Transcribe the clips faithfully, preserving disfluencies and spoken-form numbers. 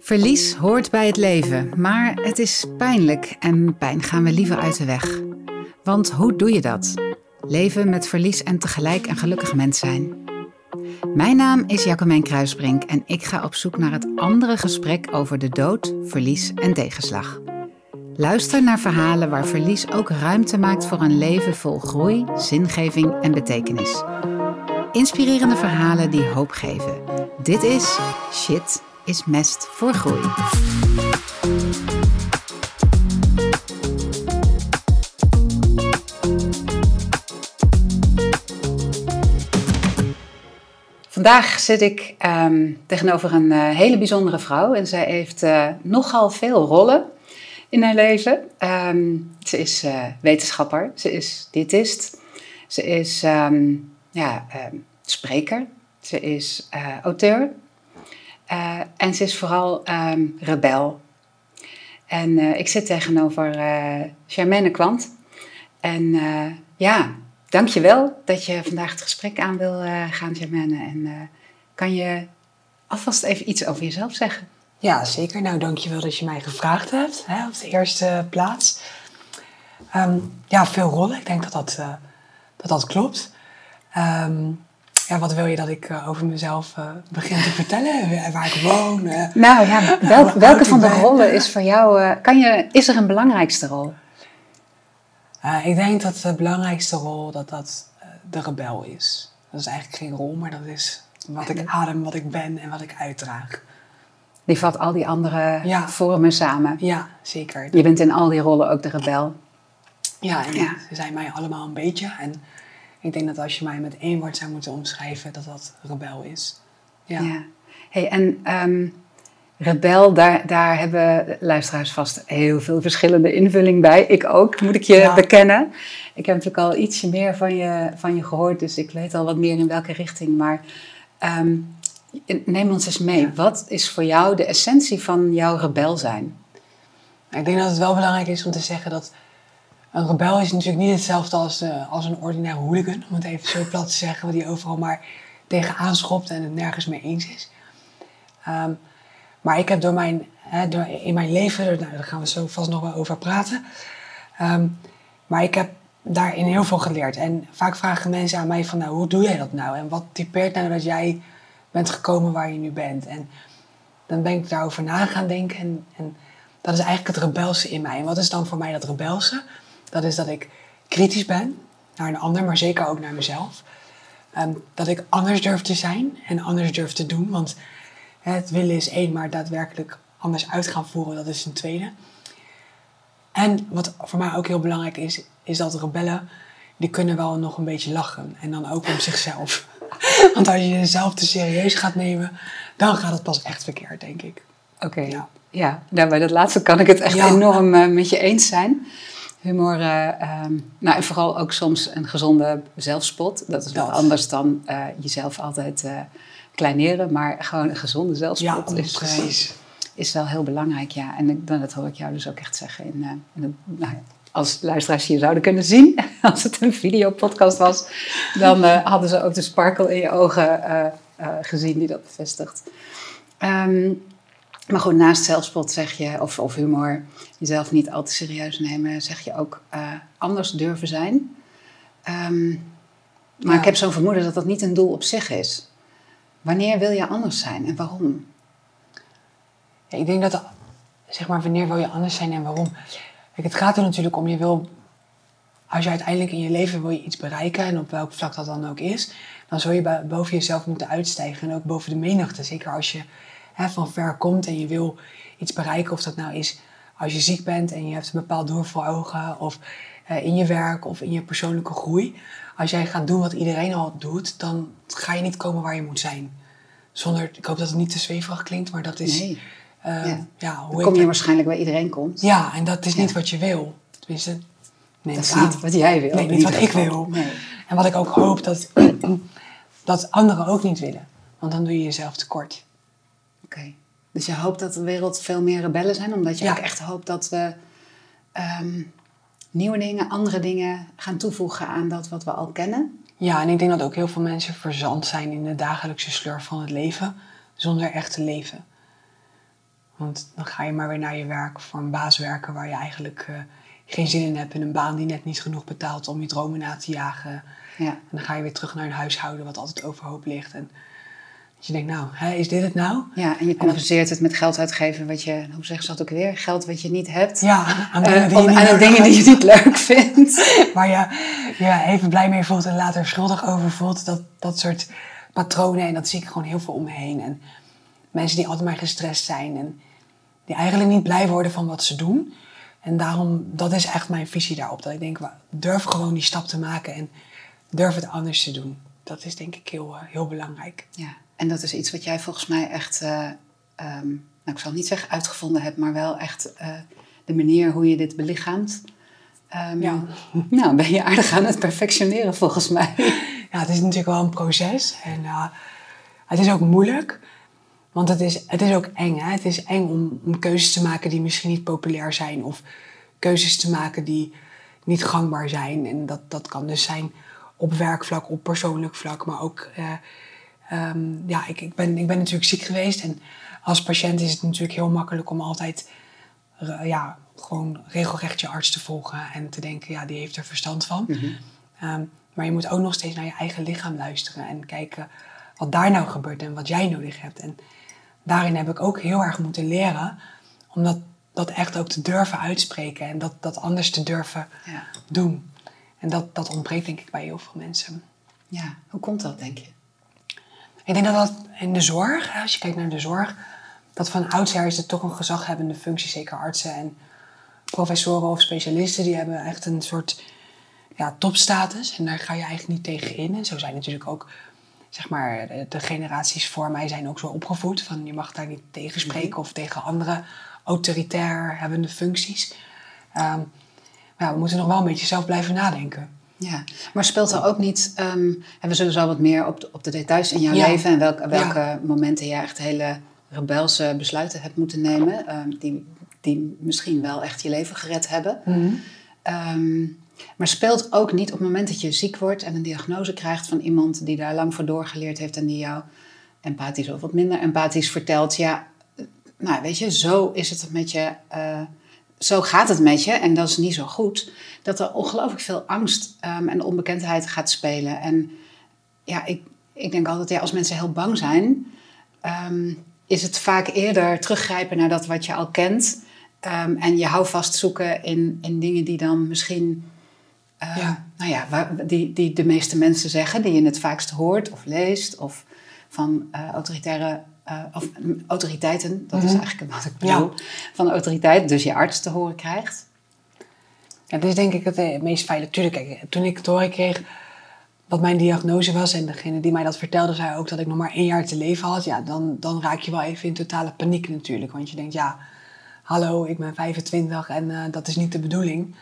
Verlies hoort bij het leven, maar het is pijnlijk en pijn gaan we liever uit de weg. Want hoe doe je dat? Leven met verlies en tegelijk een gelukkig mens zijn. Mijn naam is Jacquemijn Kruisbrink en ik ga op zoek naar het andere gesprek over de dood, verlies en tegenslag. Luister naar verhalen waar verlies ook ruimte maakt voor een leven vol groei, zingeving en betekenis. Inspirerende verhalen die hoop geven. Dit is Shit is mest voor groei. Vandaag zit ik um, tegenover een uh, hele bijzondere vrouw en zij heeft uh, nogal veel rollen in haar leven. Um, ze is uh, wetenschapper, ze is diëtist, ze is um, ja, um, spreker, ze is uh, auteur uh, en ze is vooral um, rebel. En uh, ik zit tegenover uh, Germaine Kwant en uh, ja... Dank je wel dat je vandaag het gesprek aan wil uh, gaan, Germaine. En uh, kan je alvast even iets over jezelf zeggen? Ja, zeker. Nou, dank je wel dat je mij gevraagd hebt, hè, op de eerste plaats. Um, ja, veel rollen. Ik denk dat dat, uh, dat, dat klopt. Um, ja, wat wil je dat ik uh, over mezelf uh, begin te vertellen? Waar ik woon? Uh, nou ja, wel, welke van de ben? rollen is voor jou... Uh, kan je, is er een belangrijkste rol? Uh, ik denk dat de belangrijkste rol dat dat uh, de rebel is. Dat is eigenlijk geen rol, maar dat is wat ik adem, wat ik ben en wat ik uitdraag. Die vat al die andere ja. vormen samen. Ja, zeker. Je bent in al die rollen ook de rebel. Ja, en ja. ze zijn mij allemaal een beetje. En ik denk dat als je mij met één woord zou moeten omschrijven, dat dat rebel is. Ja. ja. Hey, en... Um, Rebel, daar, daar hebben luisteraars vast heel veel verschillende invulling bij. Ik ook, moet ik je ja. bekennen. Ik heb natuurlijk al ietsje meer van je, van je gehoord, dus ik weet al wat meer in welke richting. Maar um, neem ons eens mee. Ja. Wat is voor jou de essentie van jouw rebel zijn? Ik denk dat het wel belangrijk is om te zeggen dat een rebel is natuurlijk niet hetzelfde als, de, als een ordinaire hooligan. Om het even zo plat te zeggen, die overal maar tegenaan schopt en het nergens mee eens is. Um, Maar ik heb door mijn, hè, door in mijn leven, nou, daar gaan we zo vast nog wel over praten. Um, maar ik heb daarin heel veel geleerd. En vaak vragen mensen aan mij van, nou, hoe doe jij dat nou? En wat typeert nou dat jij bent gekomen waar je nu bent? En dan ben ik daarover na gaan denken. En, en dat is eigenlijk het rebelse in mij. En wat is dan voor mij dat rebelse? Dat is dat ik kritisch ben naar een ander, maar zeker ook naar mezelf. Um, dat ik anders durf te zijn en anders durf te doen, want... Het willen is één, maar daadwerkelijk anders uit gaan voeren, dat is een tweede. En wat voor mij ook heel belangrijk is, is dat rebellen, die kunnen wel nog een beetje lachen. En dan ook om zichzelf. Want als je jezelf te serieus gaat nemen, dan gaat het pas echt verkeerd, denk ik. Oké, okay. ja. ja. Nou, bij dat laatste kan ik het echt ja. enorm uh, met je eens zijn. Humor, uh, um, nou en vooral ook soms een gezonde zelfspot. Dat is wel dat. anders dan uh, jezelf altijd... Uh, kleineren, maar gewoon een gezonde zelfspot ja, is, precies. Uh, is wel heel belangrijk. Ja. En ik, dan, dat hoor ik jou dus ook echt zeggen. In, uh, in de, nou, als luisteraars je zouden kunnen zien, als het een videopodcast was, dan uh, hadden ze ook de sparkle in je ogen uh, uh, gezien die dat bevestigt. Um, maar goed, naast zelfspot zeg je, of, of humor, jezelf niet al te serieus nemen, zeg je ook uh, anders durven zijn. Um, maar ja. ik heb zo'n vermoeden dat dat niet een doel op zich is. Wanneer wil je anders zijn en waarom? Ja, ik denk dat, zeg maar, wanneer wil je anders zijn en waarom? Kijk, het gaat er natuurlijk om, je wil, als je uiteindelijk in je leven wil je iets bereiken, en op welk vlak dat dan ook is, dan zul je boven jezelf moeten uitstijgen en ook boven de menigte. Zeker als je hè, van ver komt en je wil iets bereiken, of dat nou is als je ziek bent en je hebt een bepaald doel voor ogen, of uh, in je werk of in je persoonlijke groei. Als jij gaat doen wat iedereen al doet, dan ga je niet komen waar je moet zijn. Zonder, ik hoop dat het niet te zweverig klinkt, maar dat is... Nee. Uh, ja. Ja, hoe dan kom je dat... waarschijnlijk waar iedereen komt. Ja, en dat is niet ja. wat je wil. Tenminste, nee, dat is niet wat jij wil. Nee, niet wat ik wil. Nee. En wat ik ook hoop, dat, dat anderen ook niet willen. Want dan doe je jezelf tekort. Oké. Okay. Dus je hoopt dat de wereld veel meer rebellen zijn, omdat je ja. ook echt hoopt dat we... Um, nieuwe dingen, andere dingen gaan toevoegen aan dat wat we al kennen. Ja, en ik denk dat ook heel veel mensen verzand zijn in de dagelijkse sleur van het leven, zonder echt te leven. Want dan ga je maar weer naar je werk voor een baas werken waar je eigenlijk uh, geen zin in hebt. In een baan die net niet genoeg betaalt om je dromen na te jagen. Ja. En dan ga je weer terug naar een huishouden wat altijd overhoop ligt. En dat je denkt, nou, hè, is dit het nou? Ja, en je compenseert het met geld uitgeven wat je, hoe zeggen ze dat ook weer? Geld wat je niet hebt. Ja, aan dingen die, uh, je, niet aan dingen die je niet leuk vindt. Waar je je even blij mee voelt en later schuldig over voelt. Dat, dat soort patronen. En dat zie ik gewoon heel veel om me heen. En mensen die altijd maar gestrest zijn. En die eigenlijk niet blij worden van wat ze doen. En daarom, dat is echt mijn visie daarop. Dat ik denk, durf gewoon die stap te maken. En durf het anders te doen. Dat is denk ik heel, heel belangrijk. Ja, en dat is iets wat jij volgens mij echt, uh, um, nou ik zal niet zeggen uitgevonden hebt, maar wel echt uh, de manier hoe je dit belichaamt. Um, ja. Nou, ben je aardig aan het perfectioneren volgens mij. Ja, het is natuurlijk wel een proces. En uh, het is ook moeilijk. Want het is, het is ook eng. Hè? Het is eng om, om keuzes te maken die misschien niet populair zijn. Of keuzes te maken die niet gangbaar zijn. En dat, dat kan dus zijn op werkvlak, op persoonlijk vlak. Maar ook, uh, um, ja, ik, ik, ben, ik ben natuurlijk ziek geweest. En als patiënt is het natuurlijk heel makkelijk om altijd uh, ja, gewoon regelrecht je arts te volgen. En te denken, ja, die heeft er verstand van. Mm-hmm. Um, maar je moet ook nog steeds naar je eigen lichaam luisteren. En kijken wat daar nou gebeurt en wat jij nodig hebt. En daarin heb ik ook heel erg moeten leren om dat, dat echt ook te durven uitspreken. En dat, dat anders te durven ja. doen. En dat, dat ontbreekt denk ik bij heel veel mensen. Ja, hoe komt dat denk je? Ik denk dat dat in de zorg, als je kijkt naar de zorg, dat van oudsher is het toch een gezaghebbende functie. Zeker artsen en professoren of specialisten, die hebben echt een soort ja, topstatus. En daar ga je eigenlijk niet tegen in. En zo zijn natuurlijk ook, zeg maar, de, de generaties voor mij zijn ook zo opgevoed. Van je mag daar niet tegen spreken of tegen andere autoritair hebbende functies. Um, maar ja, we moeten nog wel een beetje zelf blijven nadenken. Ja, maar speelt er ook niet, um, en we zullen zo wat meer op de, op de details in jouw ja. leven en welke, welke ja. momenten je echt hele rebelse besluiten hebt moeten nemen, um, die, die misschien wel echt je leven gered hebben. Mm-hmm. Um, maar speelt ook niet op het moment dat je ziek wordt en een diagnose krijgt van iemand die daar lang voor doorgeleerd heeft en die jou empathisch of wat minder empathisch vertelt, ja, nou weet je, zo is het met je, uh, zo gaat het met je en dat is niet zo goed. Dat er ongelooflijk veel angst um, en onbekendheid gaat spelen. En ja, ik, ik denk altijd, ja, als mensen heel bang zijn, um, is het vaak eerder teruggrijpen naar dat wat je al kent. Um, en je houvast zoeken in, in dingen die dan misschien, uh, ja. nou ja, waar, die, die de meeste mensen zeggen, die je het vaakst hoort of leest, of van uh, autoritaire, uh, of um, autoriteiten, dat mm-hmm. is eigenlijk wat ik bedoel, ja. van autoriteit, dus je arts te horen krijgt. Ja, dat is denk ik het meest veilig. Tuurlijk, kijk, toen ik te horen kreeg wat mijn diagnose was en degene die mij dat vertelde zei ook dat ik nog maar één jaar te leven had, ja, dan, dan raak je wel even in totale paniek natuurlijk. Want je denkt, ja, hallo, ik ben vijfentwintig en uh, dat is niet de bedoeling.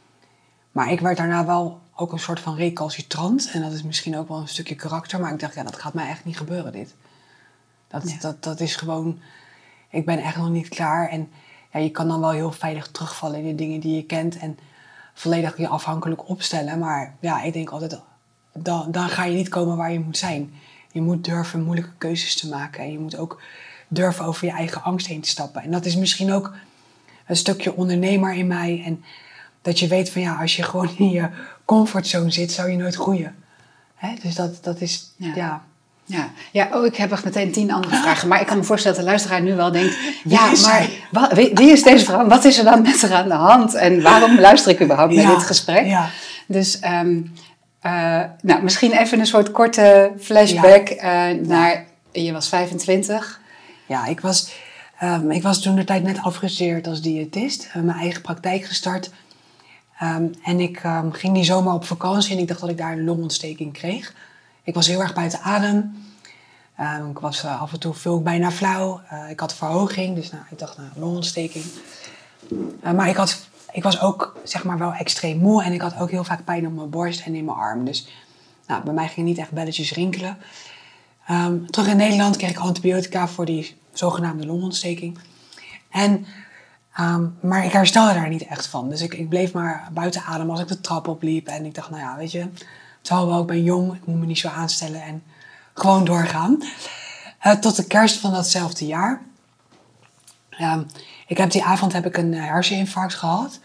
Maar ik werd daarna wel ook een soort van recalcitrant. En dat is misschien ook wel een stukje karakter. Maar ik dacht, ja, dat gaat mij echt niet gebeuren, dit. Dat, ja. dat, dat is gewoon, ik ben echt nog niet klaar. En ja, je kan dan wel heel veilig terugvallen in de dingen die je kent. En volledig je afhankelijk opstellen. Maar ja, ik denk altijd, dan, dan ga je niet komen waar je moet zijn. Je moet durven moeilijke keuzes te maken. En je moet ook durven over je eigen angst heen te stappen. En dat is misschien ook een stukje ondernemer in mij. En dat je weet van ja, als je gewoon in je comfortzone zit, zou je nooit groeien. Hè? Dus dat, dat is, ja... ja. Ja, ja oh, ik heb echt meteen tien andere vragen. Maar ik kan me voorstellen dat de luisteraar nu wel denkt, ja, maar wat, wie, wie is deze vrouw? Wat is er dan met haar aan de hand? En waarom luister ik überhaupt naar ja, dit gesprek? Ja. Dus um, uh, nou, misschien even een soort korte flashback ja. uh, naar, je was vijfentwintig. Ja, ik was, um, ik was toen de tijd net afgestudeerd als diëtist. Uh, mijn eigen praktijk gestart. Um, en ik um, ging die zomer op vakantie en ik dacht dat ik daar een longontsteking kreeg. Ik was heel erg buiten adem. Um, ik was uh, af en toe veel bijna flauw. Uh, ik had verhoging, dus nou, ik dacht, nou, longontsteking. Uh, maar ik, had, ik was ook, zeg maar, wel extreem moe. En ik had ook heel vaak pijn op mijn borst en in mijn arm. Dus nou, bij mij gingen niet echt belletjes rinkelen. Um, terug in Nederland kreeg ik antibiotica voor die zogenaamde longontsteking. En, um, maar ik herstelde daar niet echt van. Dus ik, ik bleef maar buiten adem als ik de trap opliep. En ik dacht, nou ja, weet je, het zal wel, ik ben jong, ik moet me niet zo aanstellen en gewoon doorgaan. Uh, tot de kerst van datzelfde jaar Um, ik heb die avond heb ik een herseninfarct gehad.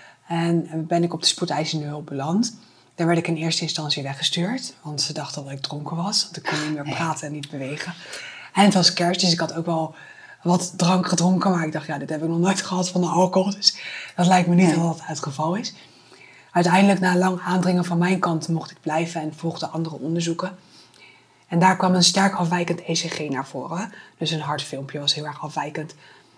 En ben ik op de spoedeisende hulp beland. Daar werd ik in eerste instantie weggestuurd. Want ze dachten dat ik dronken was. Want ik kon niet meer praten en niet bewegen. En het was kerst, dus ik had ook wel wat drank gedronken. Maar ik dacht, ja, dit heb ik nog nooit gehad van de alcohol. Dus dat lijkt me niet nee. dat dat het geval is. Uiteindelijk, na lang aandringen van mijn kant, mocht ik blijven en volgden andere onderzoeken. En daar kwam een sterk afwijkend E C G naar voren. Dus een hartfilmpje was heel erg afwijkend.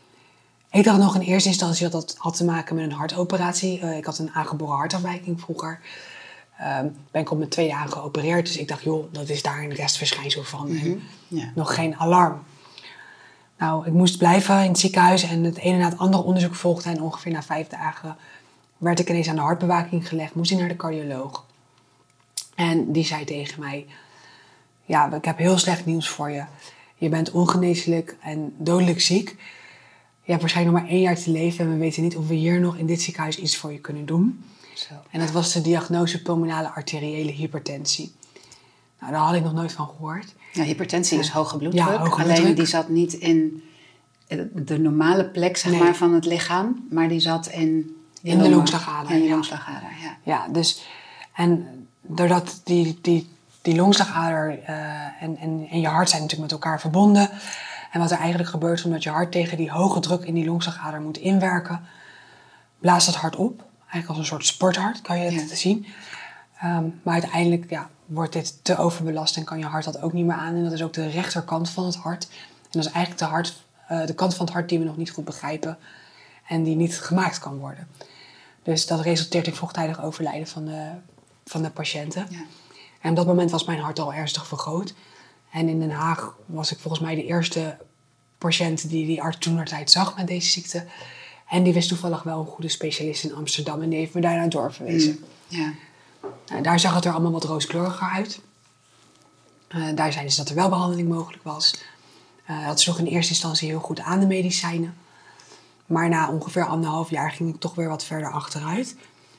Ik dacht nog in eerste instantie dat dat had te maken met een hartoperatie. Uh, ik had een aangeboren hartafwijking vroeger. Uh, ben ik op mijn tweede jaar geopereerd. Dus ik dacht, joh, dat is daar een restverschijnsel van. Mm-hmm. En ja. nog geen alarm. Nou, ik moest blijven in het ziekenhuis. En het ene na het andere onderzoek volgde. En ongeveer na vijf dagen werd ik ineens aan de hartbewaking gelegd. Moest ik naar de cardioloog. En die zei tegen mij, ja, ik heb heel slecht nieuws voor je. Je bent ongeneeslijk en dodelijk ziek. Je hebt waarschijnlijk nog maar één jaar te leven. En we weten niet of we hier nog in dit ziekenhuis iets voor je kunnen doen. Zo. En dat was de diagnose pulmonale arteriële hypertensie. Nou, daar had ik nog nooit van gehoord. Ja, hypertensie is hoge bloeddruk. Ja, hoge Alleen bloeddruk. Die zat niet in de normale plek zeg nee. maar, van het lichaam. Maar die zat in... In de longslagader. In de ja. longslagader, ja. Ja, dus... En doordat die, die, die longslagader uh, en, en, en je hart zijn natuurlijk met elkaar verbonden. En wat er eigenlijk gebeurt, omdat je hart tegen die hoge druk in die longslagader moet inwerken, blaast het hart op. Eigenlijk als een soort sporthart, kan je het ja. zien. Um, maar uiteindelijk ja, wordt dit te overbelast en kan je hart dat ook niet meer aan. En dat is ook de rechterkant van het hart. En dat is eigenlijk de, hart, uh, de kant van het hart die we nog niet goed begrijpen. En die niet gemaakt kan worden. Dus dat resulteert in vroegtijdig overlijden van de, van de patiënten. Ja. En op dat moment was mijn hart al ernstig vergroot. En in Den Haag was ik volgens mij de eerste patiënt die die arts toentertijd zag met deze ziekte. En die wist toevallig wel een goede specialist in Amsterdam. En die heeft me daar naar doorverwezen. Mm, ja. Nou, daar zag het er allemaal wat rooskleuriger uit. Uh, daar zeiden ze dat er wel behandeling mogelijk was. Uh, dat sloeg in eerste instantie heel goed aan de medicijnen. Maar na ongeveer anderhalf jaar ging ik toch weer wat verder achteruit.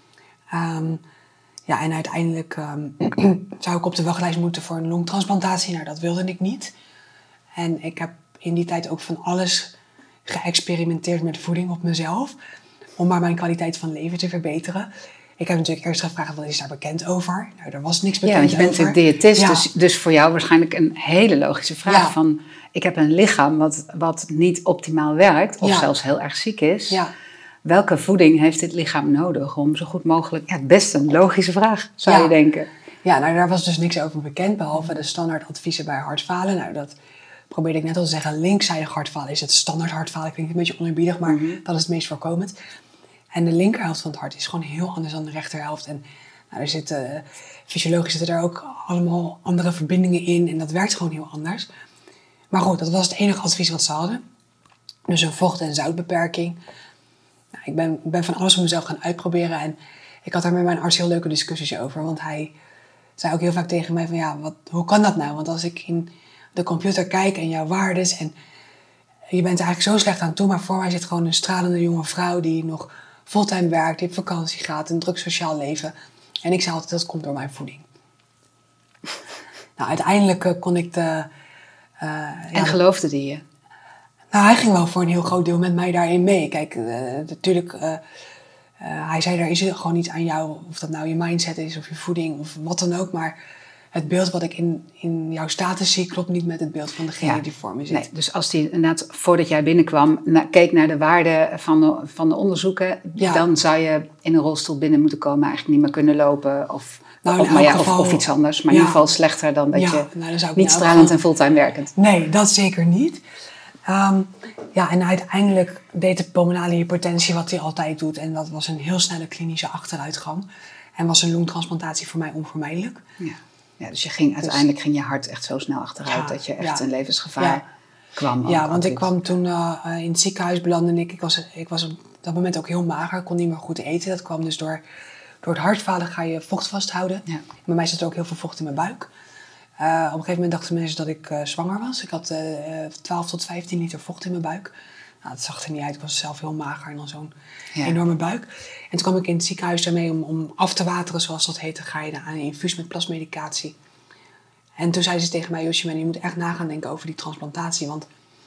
Um, ja, en uiteindelijk um, zou ik op de wachtlijst moeten voor een longtransplantatie. Nou, dat wilde ik niet. En ik heb in die tijd ook van alles geëxperimenteerd met voeding op mezelf. Om maar mijn kwaliteit van leven te verbeteren. Ik heb natuurlijk eerst gevraagd, wat is daar bekend over? Nou, er was niks bekend over. Ja, want je bent natuurlijk diëtist, ja. dus, dus voor jou waarschijnlijk een hele logische vraag. Ja. Van, ik heb een lichaam wat, wat niet optimaal werkt, of ja. zelfs heel erg ziek is. Ja. Welke voeding heeft dit lichaam nodig om zo goed mogelijk... Ja, best een logische vraag, zou ja. je denken. Ja, nou, daar was dus niks over bekend, behalve de standaard adviezen bij hartfalen. Nou, dat probeerde ik net al te zeggen. Linkszijdig hartfalen is het standaard hartfalen. Klinkt een beetje oneerbiedig, maar mm-hmm. dat is het meest voorkomend. En de linkerhelft van het hart is gewoon heel anders dan de rechterhelft. En nou, er zitten, fysiologisch zitten er ook allemaal andere verbindingen in. En dat werkt gewoon heel anders. Maar goed, dat was het enige advies wat ze hadden. Dus een vocht- en zoutbeperking. Nou, ik ben, ben van alles voor mezelf gaan uitproberen. En ik had daar met mijn arts heel leuke discussies over. Want hij zei ook heel vaak tegen mij van ja, wat, hoe kan dat nou? Want als ik in de computer kijk en jouw waardes en je bent er eigenlijk zo slecht aan toe. Maar voor mij zit gewoon een stralende jonge vrouw die nog fulltime werkt, die op vakantie gaat, een druk sociaal leven. En ik zei altijd, dat komt door mijn voeding. Nou, uiteindelijk uh, kon ik de... Uh, en ja, geloofde die je? Nou, hij ging wel voor een heel groot deel met mij daarin mee. Kijk, uh, natuurlijk, uh, uh, hij zei, er is gewoon iets aan jou, of dat nou je mindset is, of je voeding, of wat dan ook, maar het beeld wat ik in, in jouw status zie, klopt niet met het beeld van degene ja. die voor me zit. Nee, dus als die inderdaad, voordat jij binnenkwam, na, keek naar de waarde van de, van de onderzoeken, ja. dan zou je in een rolstoel binnen moeten komen, eigenlijk niet meer kunnen lopen, of, nou, of, maar ja, geval, of, of iets anders. Maar ja. in ieder geval slechter dan dat ja, je nou, dan niet stralend geval, en fulltime werkend. Nee, dat zeker niet. Um, ja, en uiteindelijk deed de pulmonale hypertensie wat hij altijd doet. En dat was een heel snelle klinische achteruitgang. En was een longtransplantatie voor mij onvermijdelijk. Ja. Ja, dus je ging, dus, uiteindelijk ging je hart echt zo snel achteruit ja, dat je echt ja, in levensgevaar ja. kwam. Ja, want ik kwam toen uh, in het ziekenhuis belandde ik. Ik was, ik was op dat moment ook heel mager, kon niet meer goed eten. Dat kwam dus door, door het hartfalen ga je vocht vasthouden. Ja. Bij mij zat er ook heel veel vocht in mijn buik. Uh, op een gegeven moment dachten mensen dat ik uh, zwanger was. Ik had uh, twaalf tot vijftien liter vocht in mijn buik. Nou, dat zag er niet uit. Ik was zelf heel mager en dan zo'n ja. enorme buik. En toen kwam ik in het ziekenhuis daarmee om, om af te wateren, zoals dat heette. Ga je aan een infuus met plasmedicatie. En toen zei ze tegen mij, Josje, je moet echt na gaan denken over die transplantatie. Want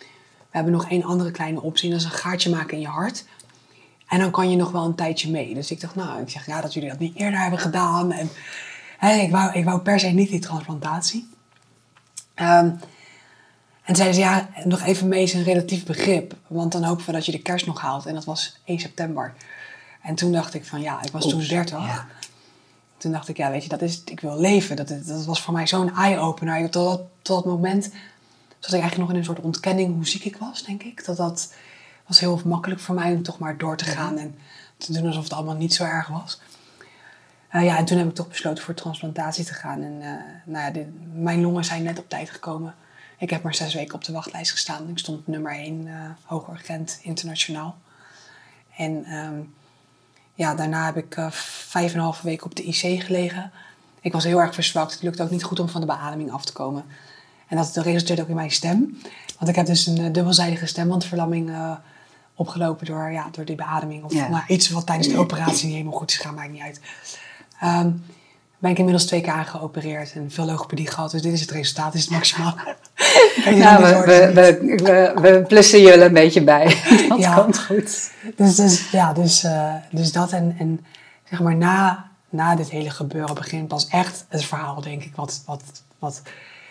we hebben nog één andere kleine optie. Dat is een gaatje maken in je hart. En dan kan je nog wel een tijdje mee. Dus ik dacht, nou, ik zeg ja, dat jullie dat niet eerder hebben gedaan. En hè, ik, wou, ik wou per se niet die transplantatie. Um, en zeiden ze, ja, nog even mee is een relatief begrip. Want dan hopen we dat je de kerst nog haalt. En dat was één september. En toen dacht ik van, ja, ik was Oeps, toen dertig. Ja. Toen dacht ik, ja, weet je, dat is, ik wil leven. Dat, dat was voor mij zo'n eye-opener. Tot dat, tot dat moment zat ik eigenlijk nog in een soort ontkenning hoe ziek ik was, denk ik. Dat dat was heel makkelijk voor mij om toch maar door te gaan. Ja. En te doen alsof het allemaal niet zo erg was. Uh, ja, en toen heb ik toch besloten voor transplantatie te gaan. En uh, nou ja, de, mijn longen zijn net op tijd gekomen. Ik heb maar zes weken op de wachtlijst gestaan. Ik stond nummer één uh, hoogurgent internationaal. En um, ja, daarna heb ik uh, vijf en een halve week op de I C gelegen. Ik was heel erg verzwakt. Het lukte ook niet goed om van de beademing af te komen. En dat resulteerde ook in mijn stem. Want ik heb dus een uh, dubbelzijdige stembandverlamming uh, opgelopen door, ja, door die beademing. Of ja. nou, iets wat tijdens de operatie niet helemaal goed is gegaan, maakt niet uit. Um, ben ik inmiddels twee keer aangeopereerd en veel logopedie gehad. Dus dit is het resultaat, dit is het maximaal. Nou, we, we, we, we, we plussen jullie een beetje bij. Dat ja. komt goed. Dus, dus, ja, dus, uh, dus dat en, en zeg maar na, na dit hele gebeuren begint pas echt het verhaal, denk ik. Wat, wat, wat,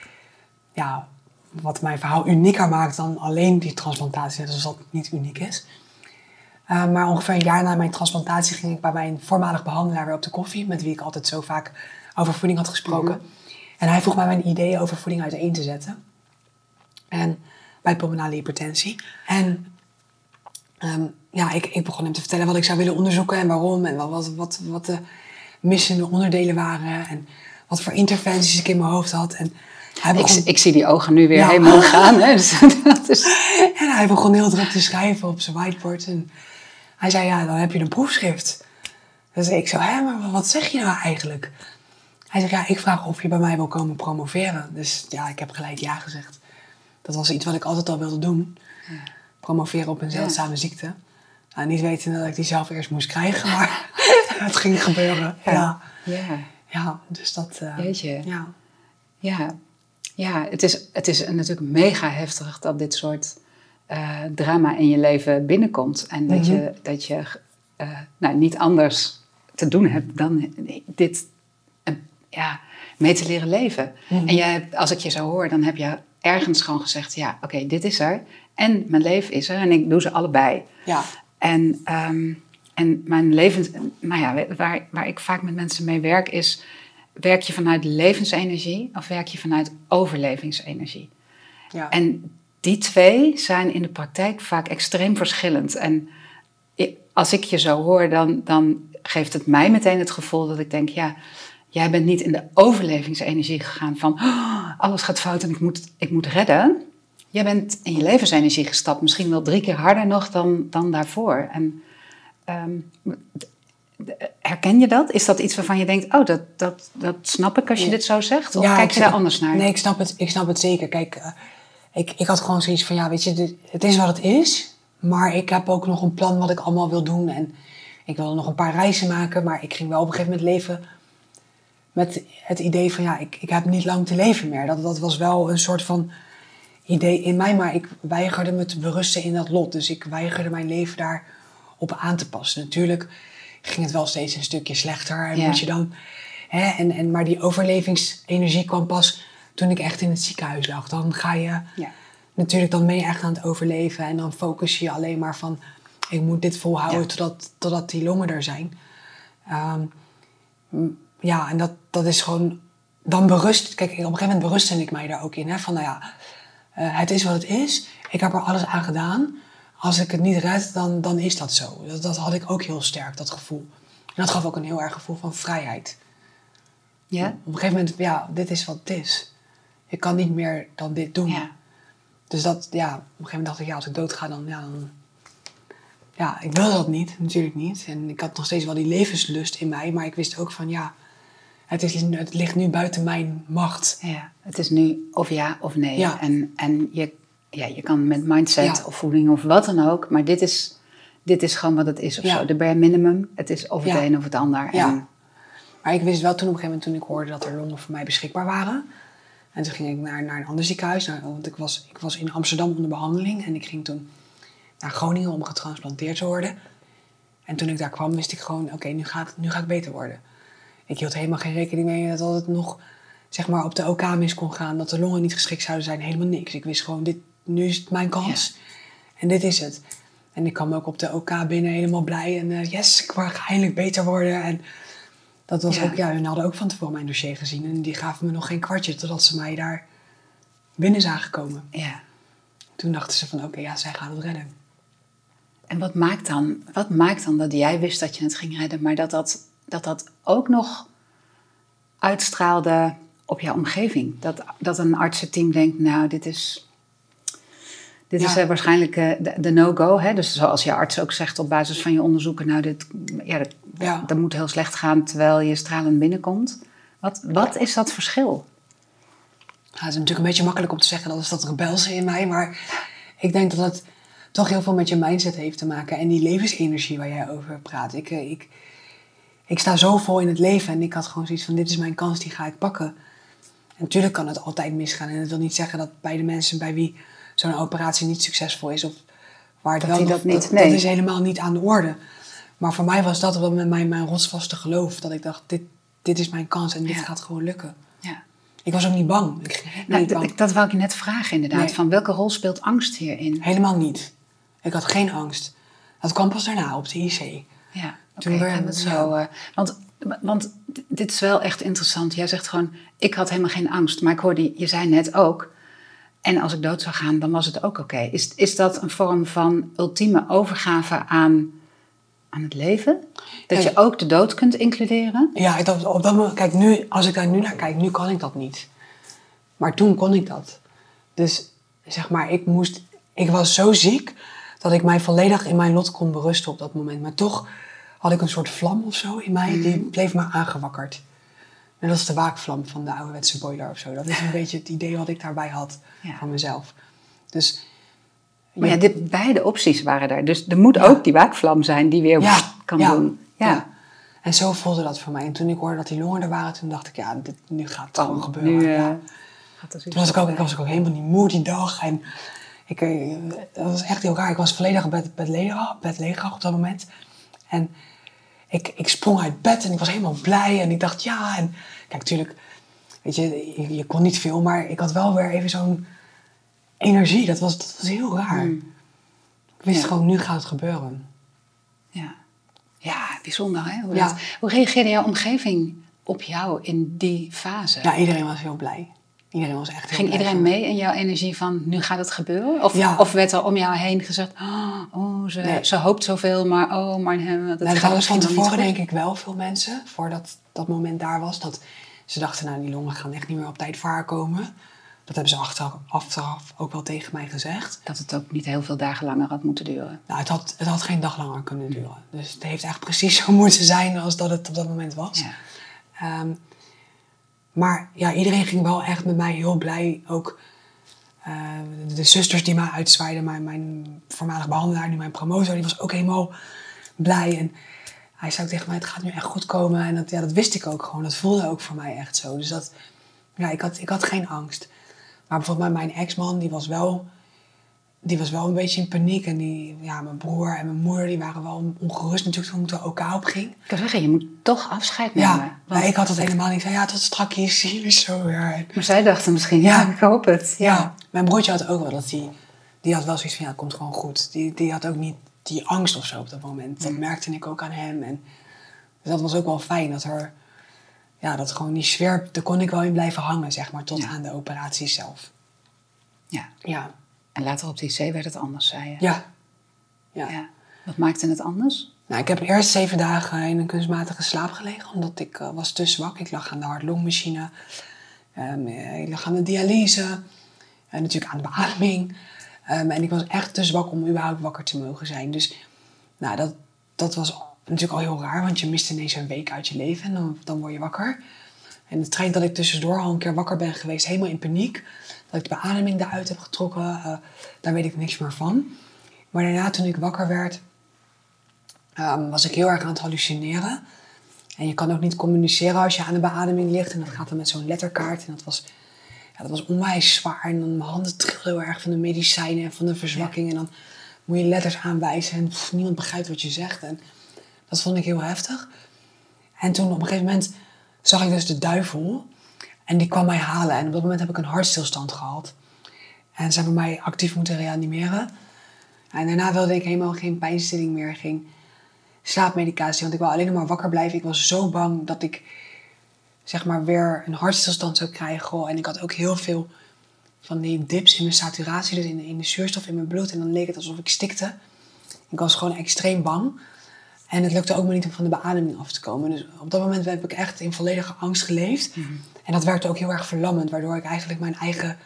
ja, wat mijn verhaal unieker maakt dan alleen die transplantatie. Dus dat het niet uniek is. Uh, maar ongeveer een jaar na mijn transplantatie ging ik bij mijn voormalig behandelaar weer op de koffie. Met wie ik altijd zo vaak over voeding had gesproken. Mm-hmm. En hij vroeg mij mijn ideeën over voeding uiteen te zetten. En bij pulmonale hypertensie. En um, ja, ik, ik begon hem te vertellen wat ik zou willen onderzoeken en waarom. En wat, wat, wat, wat de missende onderdelen waren. En wat voor interventies ik in mijn hoofd had. En hij begon... ik, ik zie die ogen nu weer ja. helemaal gaan. Hè? Dus, dat is... En hij begon heel druk te schrijven op zijn whiteboard. En hij zei, ja, dan heb je een proefschrift. Dus ik zo, hè, maar wat zeg je nou eigenlijk? Hij zegt, ja, ik vraag of je bij mij wil komen promoveren. Dus ja, ik heb gelijk ja gezegd. Dat was iets wat ik altijd al wilde doen. Ja. Promoveren op een zeldzame ja. ziekte. Nou, niet weten dat ik die zelf eerst moest krijgen, maar het ging gebeuren. Ja, ja. ja. ja dus dat... Uh, Weet je. Ja, ja. ja het, is, het is natuurlijk mega heftig dat dit soort uh, drama in je leven binnenkomt. En dat mm-hmm. je, dat je uh, nou, niet anders te doen hebt dan dit uh, ja, mee te leren leven. Mm-hmm. En jij hebt, als ik je zo hoor, dan heb je ergens gewoon gezegd, ja, oké, okay, dit is er. En mijn leven is er en ik doe ze allebei. Ja. En, um, en mijn leven, nou ja, waar, waar ik vaak met mensen mee werk is, werk je vanuit levensenergie of werk je vanuit overlevingsenergie? Ja. En die twee zijn in de praktijk vaak extreem verschillend. En als ik je zo hoor, dan, dan geeft het mij meteen het gevoel dat ik denk, ja, jij bent niet in de overlevingsenergie gegaan van oh, alles gaat fout en ik moet, ik moet redden. Jij bent in je levensenergie gestapt, misschien wel drie keer harder nog dan, dan daarvoor. En um, herken je dat? Is dat iets waarvan je denkt, oh, dat, dat, dat snap ik als je ja. dit zo zegt? Of ja, kijk je daar anders naar? Nee, ik snap het, ik snap het zeker. Kijk, uh, ik, ik had gewoon zoiets van, ja, weet je, dit, het is wat het is. Maar ik heb ook nog een plan wat ik allemaal wil doen. En ik wilde nog een paar reizen maken, maar ik ging wel op een gegeven moment leven met het idee van, ja, ik, ik heb niet lang te leven meer. Dat, dat was wel een soort van idee in mij, maar ik weigerde me te berusten in dat lot. Dus ik weigerde mijn leven daarop aan te passen. Natuurlijk ging het wel steeds een stukje slechter. En ja. moet je dan, hè, en, en, maar die overlevingsenergie kwam pas toen ik echt in het ziekenhuis lag. Dan ga je ja. natuurlijk, dan ben je echt aan het overleven. En dan focus je je alleen maar van, ik moet dit volhouden ja. totdat, totdat die longen er zijn. Um, ja, en dat, dat is gewoon, dan berust, kijk, op een gegeven moment berustte ik mij daar ook in. Hè, van, nou ja, uh, het is wat het is. Ik heb er alles aan gedaan. Als ik het niet red, dan, dan is dat zo. Dat, dat had ik ook heel sterk, dat gevoel. En dat gaf ook een heel erg gevoel van vrijheid. Ja? Op een gegeven moment, ja, dit is wat het is. Ik kan niet meer dan dit doen. Ja. Dus dat, ja, op een gegeven moment dacht ik, ja, als ik doodga, dan, ja, dan... Ja, ik wilde dat niet, natuurlijk niet. En ik had nog steeds wel die levenslust in mij. Maar ik wist ook van, ja, het, is, het ligt nu buiten mijn macht. Ja, het is nu of ja of nee. Ja. En, en je, ja, je kan met mindset ja. of voeding of wat dan ook. Maar dit is, dit is gewoon wat het is of ja. zo. De bare minimum. Het is of het ja. een of het ander. Ja. En... Maar ik wist wel toen op een gegeven moment, toen ik hoorde dat er longen voor mij beschikbaar waren. En toen ging ik naar, naar een ander ziekenhuis. Naar, want ik was, ik was in Amsterdam onder behandeling. En ik ging toen naar Groningen om getransplanteerd te worden. En toen ik daar kwam, wist ik gewoon, oké, okay, nu, ga ik, nu ga ik beter worden. Ik hield helemaal geen rekening mee dat het nog, zeg maar, op de O K mis kon gaan. Dat de longen niet geschikt zouden zijn. Helemaal niks. Ik wist gewoon, dit, nu is het mijn kans. Ja. En dit is het. En ik kwam ook op de O K binnen helemaal blij. En uh, yes, ik ga eindelijk beter worden. En dat was ja. ook, ja, hun hadden ook van tevoren mijn dossier gezien. En die gaven me nog geen kwartje totdat ze mij daar binnen zagen komen. Ja. Toen dachten ze van, oké, okay, ja, zij gaan het redden. En wat maakt dan, wat maakt dan dat jij wist dat je het ging redden, maar dat dat, dat, dat ook nog uitstraalde op jouw omgeving? Dat, dat een artsenteam denkt, nou, dit is, dit ja. is uh, waarschijnlijk uh, de, de no-go. Hè? Dus zoals je arts ook zegt op basis van je onderzoeken, nou, dit, ja, dat, ja. dat moet heel slecht gaan terwijl je stralend binnenkomt. Wat, wat is dat verschil? Ja, het is natuurlijk een beetje makkelijk om te zeggen, dat is dat rebelse in mij, maar ik denk dat het toch heel veel met je mindset heeft te maken. En die levensenergie waar jij over praat. Ik, ik, ik sta zo vol in het leven. En ik had gewoon zoiets van, dit is mijn kans, die ga ik pakken. En natuurlijk kan het altijd misgaan. En dat wil niet zeggen dat bij de mensen bij wie zo'n operatie niet succesvol is. Of waar het dat wel nog, dat, niet, dat, nee. dat is helemaal niet aan de orde. Maar voor mij was dat wel met mijn, mijn rotsvaste geloof. Dat ik dacht, dit, dit is mijn kans en dit ja. gaat gewoon lukken. Ja. Ik was ook niet bang. Ik, nou, niet d- bang. Dat wou ik je net vragen inderdaad. Nee. Van welke rol speelt angst hierin? Helemaal niet. Ik had geen angst. Dat kwam pas daarna op de I C. Ja, oké, okay, gaan we het zo... Uh, want, want dit is wel echt interessant. Jij zegt gewoon, ik had helemaal geen angst. Maar ik hoorde, je zei net ook... En als ik dood zou gaan, dan was het ook oké. Okay. Is, is dat een vorm van ultieme overgave aan, aan het leven? Dat ja, je ook de dood kunt includeren? Ja, dat, op dat moment... Kijk, nu, als ik daar nu naar kijk, nu kan ik dat niet. Maar toen kon ik dat. Dus, zeg maar, ik moest... Ik was zo ziek... dat ik mij volledig in mijn lot kon berusten op dat moment. Maar toch had ik een soort vlam of zo in mij. Mm. Die bleef maar aangewakkerd. En dat is de waakvlam van de ouderwetse boiler of zo. Dat is een beetje het idee wat ik daarbij had ja. van mezelf. Dus, maar ja, ja dit, beide opties waren er. Dus er moet ja. ook die waakvlam zijn die weer ja. kan ja. doen. Ja. ja. En zo voelde dat voor mij. En toen ik hoorde dat die longen er waren, toen dacht ik, ja, dit, nu gaat het oh, gewoon gebeuren. Nu, uh, ja. gaat het toen was ik, ook, ik was ook helemaal niet moe die dag. En Ik, dat was echt heel raar. Ik was volledig bed, bedlegerig op dat moment. En ik, ik sprong uit bed en ik was helemaal blij. En ik dacht, ja. En kijk, natuurlijk, weet je, je, je kon niet veel. Maar ik had wel weer even zo'n energie. Dat was, dat was heel raar. Mm. Ik wist ja. gewoon, nu gaat het gebeuren. Ja, ja bijzonder hè. Hoe, ja. dat, hoe reageerde jouw omgeving op jou in die fase? Ja, iedereen was heel blij. Iedereen was echt Ging iedereen mee in jouw energie van, nu gaat het gebeuren? Of, ja. of werd er om jou heen gezegd, oh, oh ze, nee. ze hoopt zoveel, maar oh, maar dat nou, gaat was van tevoren denk ik wel veel mensen, voordat dat moment daar was, dat ze dachten, nou, die longen gaan echt niet meer op tijd voor haar komen. Dat hebben ze achteraf, achteraf ook wel tegen mij gezegd. Dat het ook niet heel veel dagen langer had moeten duren. Nou, het had, het had geen dag langer kunnen duren. Dus het heeft echt precies zo moeten zijn als dat het op dat moment was. Ja. Um, Maar ja, iedereen ging wel echt met mij heel blij. Ook uh, de zusters die mij uitzwaaiden. Mijn, mijn voormalig behandelaar, nu mijn promotor, die was ook helemaal blij. En hij zei ook tegen mij, het gaat nu echt goed komen. En dat, ja, dat wist ik ook gewoon. Dat voelde ook voor mij echt zo. Dus dat, ja, ik had, ik had geen angst. Maar bijvoorbeeld mijn ex-man, die was wel... Die was wel een beetje in paniek. En die, ja, mijn broer en mijn moeder die waren wel ongerust natuurlijk toen ik de O K opging. Ik kan zeggen, je moet toch afscheid nemen. Ja, want... nee, ik had dat helemaal niet. Ik zei, ja, tot straks zie je zo weer. Maar zij dachten misschien, ja, ja, ik hoop het. Ja. ja, mijn broertje had ook wel dat die... Die had wel zoiets van, ja, het komt gewoon goed. Die, die had ook niet die angst of zo op dat moment. Dat mm. merkte ik ook aan hem. En, dus dat was ook wel fijn, dat er... Ja, dat gewoon die sfeer, daar kon ik wel in blijven hangen, zeg maar, tot ja. aan de operatie zelf. Ja. Ja. En later op de I C werd het anders, zei je? Ja. ja. ja. Wat maakte het anders? Nou, ik heb eerst zeven dagen in een kunstmatige slaap gelegen. Omdat ik uh, was te zwak. Ik lag aan de hart-longmachine. Um, ik lag aan de dialyse. En natuurlijk aan de beademing. Um, en ik was echt te zwak om überhaupt wakker te mogen zijn. Dus nou, dat, dat was natuurlijk al heel raar. Want je mist ineens een week uit je leven. En dan, dan word je wakker. En het schijnt dat ik tussendoor al een keer wakker ben geweest. Helemaal in paniek. Dat ik de beademing daaruit heb getrokken, uh, daar weet ik niks meer van. Maar daarna, toen ik wakker werd, um, was ik heel erg aan het hallucineren. En je kan ook niet communiceren als je aan de beademing ligt. En dat gaat dan met zo'n letterkaart. En dat was ja, dat was onwijs zwaar. En dan mijn handen trilden heel erg van de medicijnen en van de verzwakking. Ja. En dan moet je letters aanwijzen en pff, niemand begrijpt wat je zegt. En dat vond ik heel heftig. En toen op een gegeven moment zag ik dus de duivel. En die kwam mij halen. En op dat moment heb ik een hartstilstand gehad. En ze hebben mij actief moeten reanimeren. En daarna wilde ik helemaal geen pijnstilling meer, geen slaapmedicatie. Want ik wou alleen nog maar wakker blijven. Ik was zo bang dat ik zeg maar weer een hartstilstand zou krijgen. En ik had ook heel veel van die dips in mijn saturatie, dus in, in de zuurstof in mijn bloed. En dan leek het alsof ik stikte. Ik was gewoon extreem bang. En het lukte ook maar niet om van de beademing af te komen. Dus op dat moment heb ik echt in volledige angst geleefd. Mm-hmm. En dat werkte ook heel erg verlammend. Waardoor ik eigenlijk mijn eigen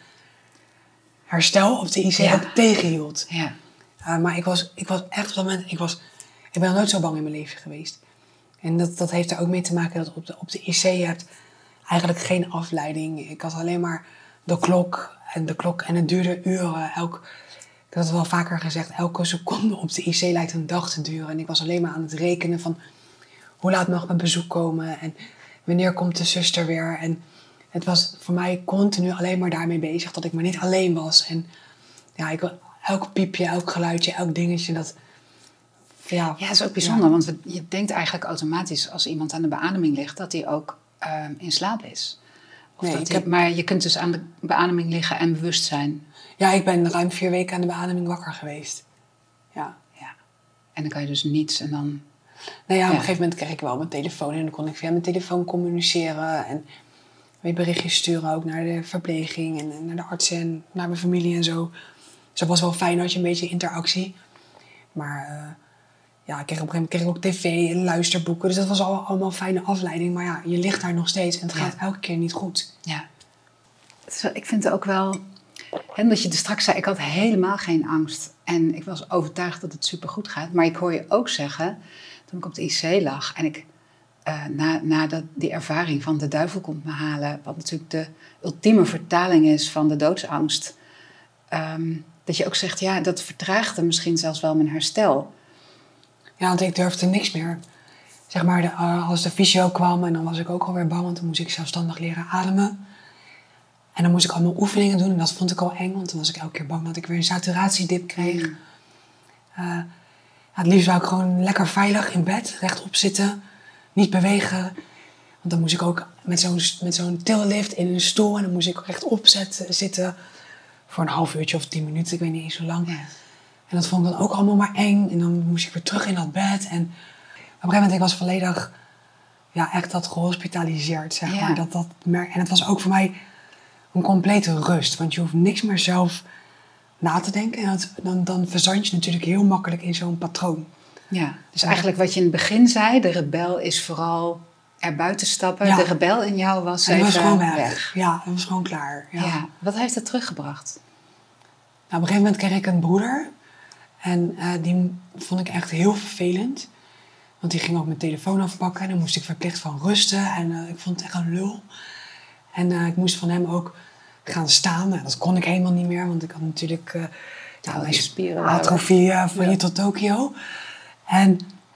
herstel op de I C ja. ook tegenhield. Ja. Uh, maar ik was, ik was echt op dat moment... Ik, was, ik ben nooit zo bang in mijn leven geweest. En dat, dat heeft er ook mee te maken dat op de, op de I C je hebt eigenlijk geen afleiding. Ik had alleen maar de klok en de klok. En het duurde uren. Elk, ik had het wel vaker gezegd. Elke seconde op de I C lijkt een dag te duren. En ik was alleen maar aan het rekenen van... Hoe laat mag mijn bezoek komen? En wanneer komt de zuster weer? En het was voor mij continu alleen maar daarmee bezig. Dat ik maar niet alleen was. En ja, ik, elk piepje, elk geluidje, elk dingetje. Dat, ja, ja, dat is ook bijzonder. Ja. Want we, je denkt eigenlijk automatisch als iemand aan de beademing ligt... dat hij ook uh, in slaap is. Of nee, dat ik hij, heb... Maar je kunt dus aan de beademing liggen en bewust zijn. Ja, ik ben ruim vier weken aan de beademing wakker geweest. Ja. ja. En dan kan je dus niets en dan... Nou ja, op ja. een gegeven moment kreeg ik wel mijn telefoon... en dan kon ik via mijn telefoon communiceren... en weer berichtjes sturen ook naar de verpleging... en naar de artsen en naar mijn familie en zo. Dus dat was wel fijn, had je een beetje interactie. Maar uh, ja, ik kreeg op een gegeven moment kreeg ik ook tv en luisterboeken... dus dat was al, allemaal fijne afleiding. Maar ja, je ligt daar nog steeds en het gaat ja. elke keer niet goed. Ja. Ik vind het ook wel... En dat je er straks zei, ik had helemaal geen angst. En ik was overtuigd dat het supergoed gaat. Maar ik hoor je ook zeggen, toen ik op de I C lag... en ik uh, na, na dat, die ervaring van de duivel komt me halen... wat natuurlijk de ultieme vertaling is van de doodsangst... Um, dat je ook zegt, ja, dat vertraagde misschien zelfs wel mijn herstel. Ja, want ik durfde niks meer. Zeg maar, de, uh, als de fysio kwam en dan was ik ook alweer bang... want dan moest ik zelfstandig leren ademen... En dan moest ik allemaal oefeningen doen en dat vond ik al eng. Want dan was ik elke keer bang dat ik weer een saturatiedip kreeg. Mm. Uh, het liefst wou ik gewoon lekker veilig in bed, rechtop zitten. Niet bewegen. Want dan moest ik ook met zo'n, met zo'n tillift in een stoel. En dan moest ik rechtop zetten, zitten voor een half uurtje of tien minuten. Ik weet niet eens hoe lang. Ja. En dat vond ik dan ook allemaal maar eng. En dan moest ik weer terug in dat bed. En op een gegeven moment ik was volledig, ja, echt dat gehospitaliseerd, zeg maar. Ja. Dat, dat, en het was ook voor mij... een complete rust, want je hoeft niks meer zelf na te denken. En dat, dan, dan verzand je natuurlijk heel makkelijk in zo'n patroon. Ja, dus eigenlijk wat je in het begin zei, de rebel is vooral erbuiten stappen. Ja. De rebel in jou was en die even was gewoon weg. weg. Ja, dat was gewoon klaar. Ja. Ja. Wat heeft het teruggebracht? Nou, op een gegeven moment kreeg ik een broeder. En uh, die vond ik echt heel vervelend. Want die ging ook mijn telefoon afpakken. En dan moest ik verplicht van rusten. En uh, ik vond het echt een lul. En uh, ik moest van hem ook gaan staan. Nou, dat kon ik helemaal niet meer, want ik had natuurlijk uh, ja, mijn spieren atrofie uh, van ja. hier tot Tokio. En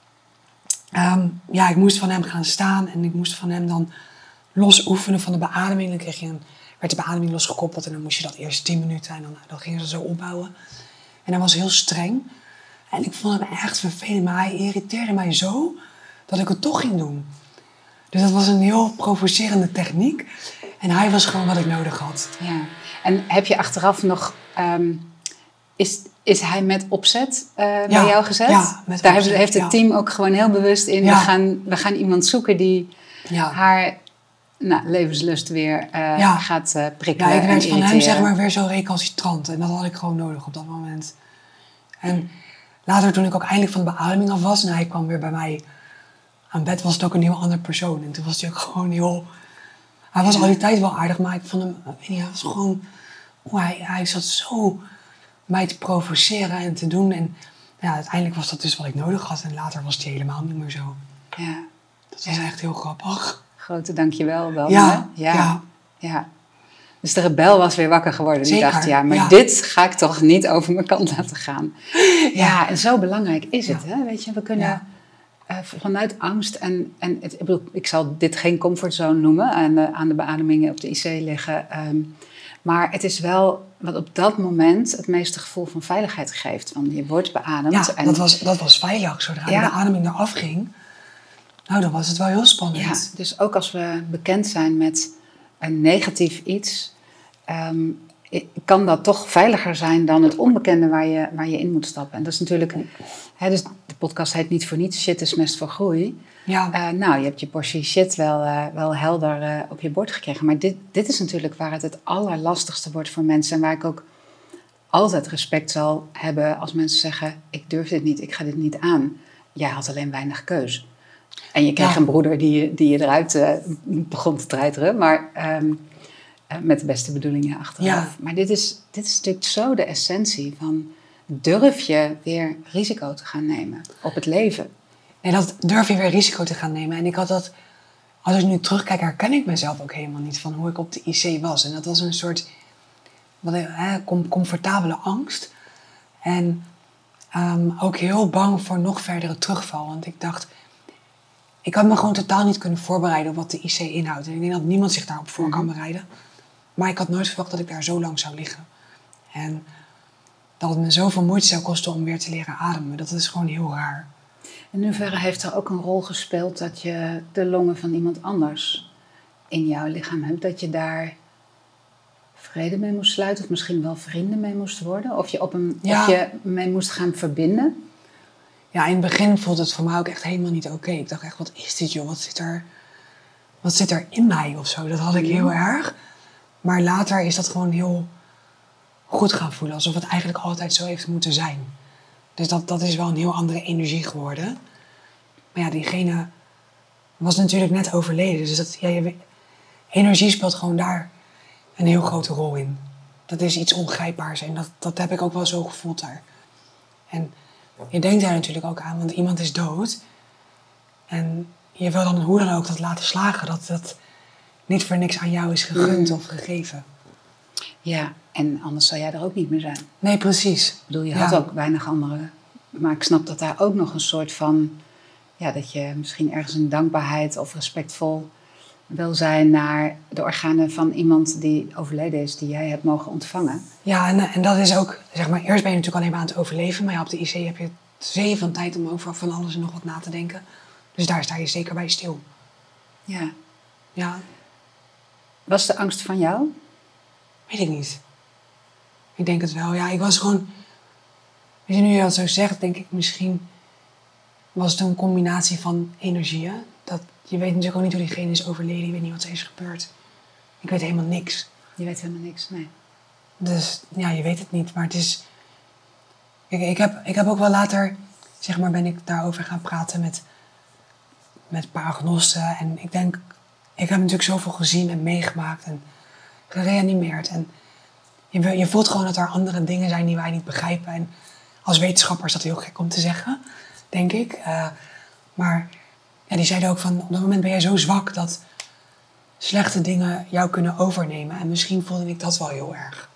um, ja, ik moest van hem gaan staan en ik moest van hem dan los oefenen van de beademing. Dan kreeg je een, werd de beademing losgekoppeld en dan moest je dat eerst tien minuten en dan, dan gingen ze zo opbouwen. En hij was heel streng. En ik vond hem echt vervelend, maar hij irriteerde mij zo dat ik het toch ging doen. Dus dat was een heel provocerende techniek. En hij was gewoon wat ik nodig had. Ja. En heb je achteraf nog... Um, is, is hij met opzet uh, ja, bij jou gezet? Ja, met Daar opzet, heeft het ja. team ook gewoon heel bewust in... Ja. We, gaan, we gaan iemand zoeken die ja. haar nou, levenslust weer uh, ja. gaat uh, prikkelen. Ja, ik werd en van hem zeg maar weer zo recalcitrant. En dat had ik gewoon nodig op dat moment. En later toen ik ook eindelijk van de beademing af was... en hij kwam weer bij mij aan bed, was het ook een heel ander persoon. En toen was hij ook gewoon heel... Hij was al die tijd wel aardig, maar ik vond hem... Weet niet, hij was gewoon... Oh, hij, hij zat zo mij te provoceren en te doen. En ja, uiteindelijk was dat dus wat ik nodig had. En later was hij helemaal niet meer zo. Ja. Dat was ja. echt heel grappig. Grote dankjewel dan. Ja, ja. ja. ja. Dus de rebel was weer wakker geworden. Die Zeker, dacht, ja, maar ja. dit ga ik toch niet over mijn kant laten gaan. Ja, ja en zo belangrijk is het. Ja. Hè? Weet je, we kunnen... Ja. Uh, vanuit angst en, en het, ik, bedoel, ik zal dit geen comfortzone noemen aan de, aan de beademingen op de I C liggen. Um, Maar het is wel wat op dat moment het meeste gevoel van veiligheid geeft. Want je wordt beademd. Ja, en dat, was, dat was veilig. Zodra Ja. de beademing eraf ging, nou, dan was het wel heel spannend. Ja, dus ook als we bekend zijn met een negatief iets, um, kan dat toch veiliger zijn dan het onbekende waar je, waar je in moet stappen. En dat is natuurlijk, hè, dus de podcast heet niet voor niets, shit is mest voor groei. Ja. Uh, nou, je hebt je portie shit wel, uh, wel helder uh, op je bord gekregen. Maar dit, dit is natuurlijk waar het het allerlastigste wordt voor mensen. En waar ik ook altijd respect zal hebben als mensen zeggen, ik durf dit niet, ik ga dit niet aan. Jij had alleen weinig keus. En je kreeg ja. een broeder die, die je eruit uh, begon te treiteren, maar um, uh, met de beste bedoelingen achteraf. Ja. Maar dit is, dit is natuurlijk zo de essentie van, durf je weer risico te gaan nemen op het leven? Nee, dat durf je weer risico te gaan nemen. En ik had dat, als ik nu terugkijk, herken ik mezelf ook helemaal niet van hoe ik op de I C was. En dat was een soort wat, hè, comfortabele angst. En um, ook heel bang voor nog verdere terugval. Want ik dacht, ik had me gewoon totaal niet kunnen voorbereiden op wat de I C inhoudt. En ik denk dat niemand zich daarop voor kan bereiden. Maar ik had nooit verwacht dat ik daar zo lang zou liggen. En dat het me zoveel moeite zou kosten om weer te leren ademen. Dat is gewoon heel raar. In hoeverre heeft er ook een rol gespeeld dat je de longen van iemand anders in jouw lichaam hebt? Dat je daar vrede mee moest sluiten of misschien wel vrienden mee moest worden? Of je, op een, ja. of je mee moest gaan verbinden? Ja, in het begin voelde het voor mij ook echt helemaal niet oké. Okay. Ik dacht echt, wat is dit joh? Wat zit er, wat zit er in mij of zo? Dat had ik heel erg. Maar later is dat gewoon heel goed gaan voelen. Alsof het eigenlijk altijd zo heeft moeten zijn. Dus dat, dat is wel een heel andere energie geworden. Maar ja, diegene was natuurlijk net overleden. Dus dat, ja, je, energie speelt gewoon daar een heel grote rol in. Dat is iets ongrijpbaars. En dat, dat heb ik ook wel zo gevoeld daar. En je denkt daar natuurlijk ook aan, want iemand is dood. En je wil dan hoe dan ook dat laten slagen. Dat dat niet voor niks aan jou is gegund of gegeven. Ja, en anders zou jij er ook niet meer zijn. Nee, precies. Ik bedoel, je ja. had ook weinig andere. Maar ik snap dat daar ook nog een soort van, ja, dat je misschien ergens een dankbaarheid of respectvol wil zijn naar de organen van iemand die overleden is, die jij hebt mogen ontvangen. Ja, en, en dat is ook, zeg maar, eerst ben je natuurlijk alleen maar aan het overleven. Maar ja, op de I C heb je zeven van tijd om over van alles en nog wat na te denken. Dus daar sta je zeker bij stil. Ja. Ja. Was de angst van jou? Weet ik niet. Ik denk het wel. Ja, ik was gewoon... Weet je, nu je dat zo zegt, denk ik misschien... was het een combinatie van energieën. Dat, je weet natuurlijk ook niet hoe diegene is overleden. Je weet niet wat er is gebeurd. Ik weet helemaal niks. Je weet helemaal niks, nee. Dus ja, je weet het niet. Maar het is... Ik, ik, heb, ik heb ook wel later... Zeg maar, ben ik daarover gaan praten met... met paragnosten. En ik denk... Ik heb natuurlijk zoveel gezien en meegemaakt. En gereanimeerd. En je, je voelt gewoon dat er andere dingen zijn die wij niet begrijpen. En als wetenschapper is dat heel gek om te zeggen, denk ik. Uh, maar ja, die zeiden ook van, op dat moment ben jij zo zwak dat slechte dingen jou kunnen overnemen. En misschien voelde ik dat wel heel erg.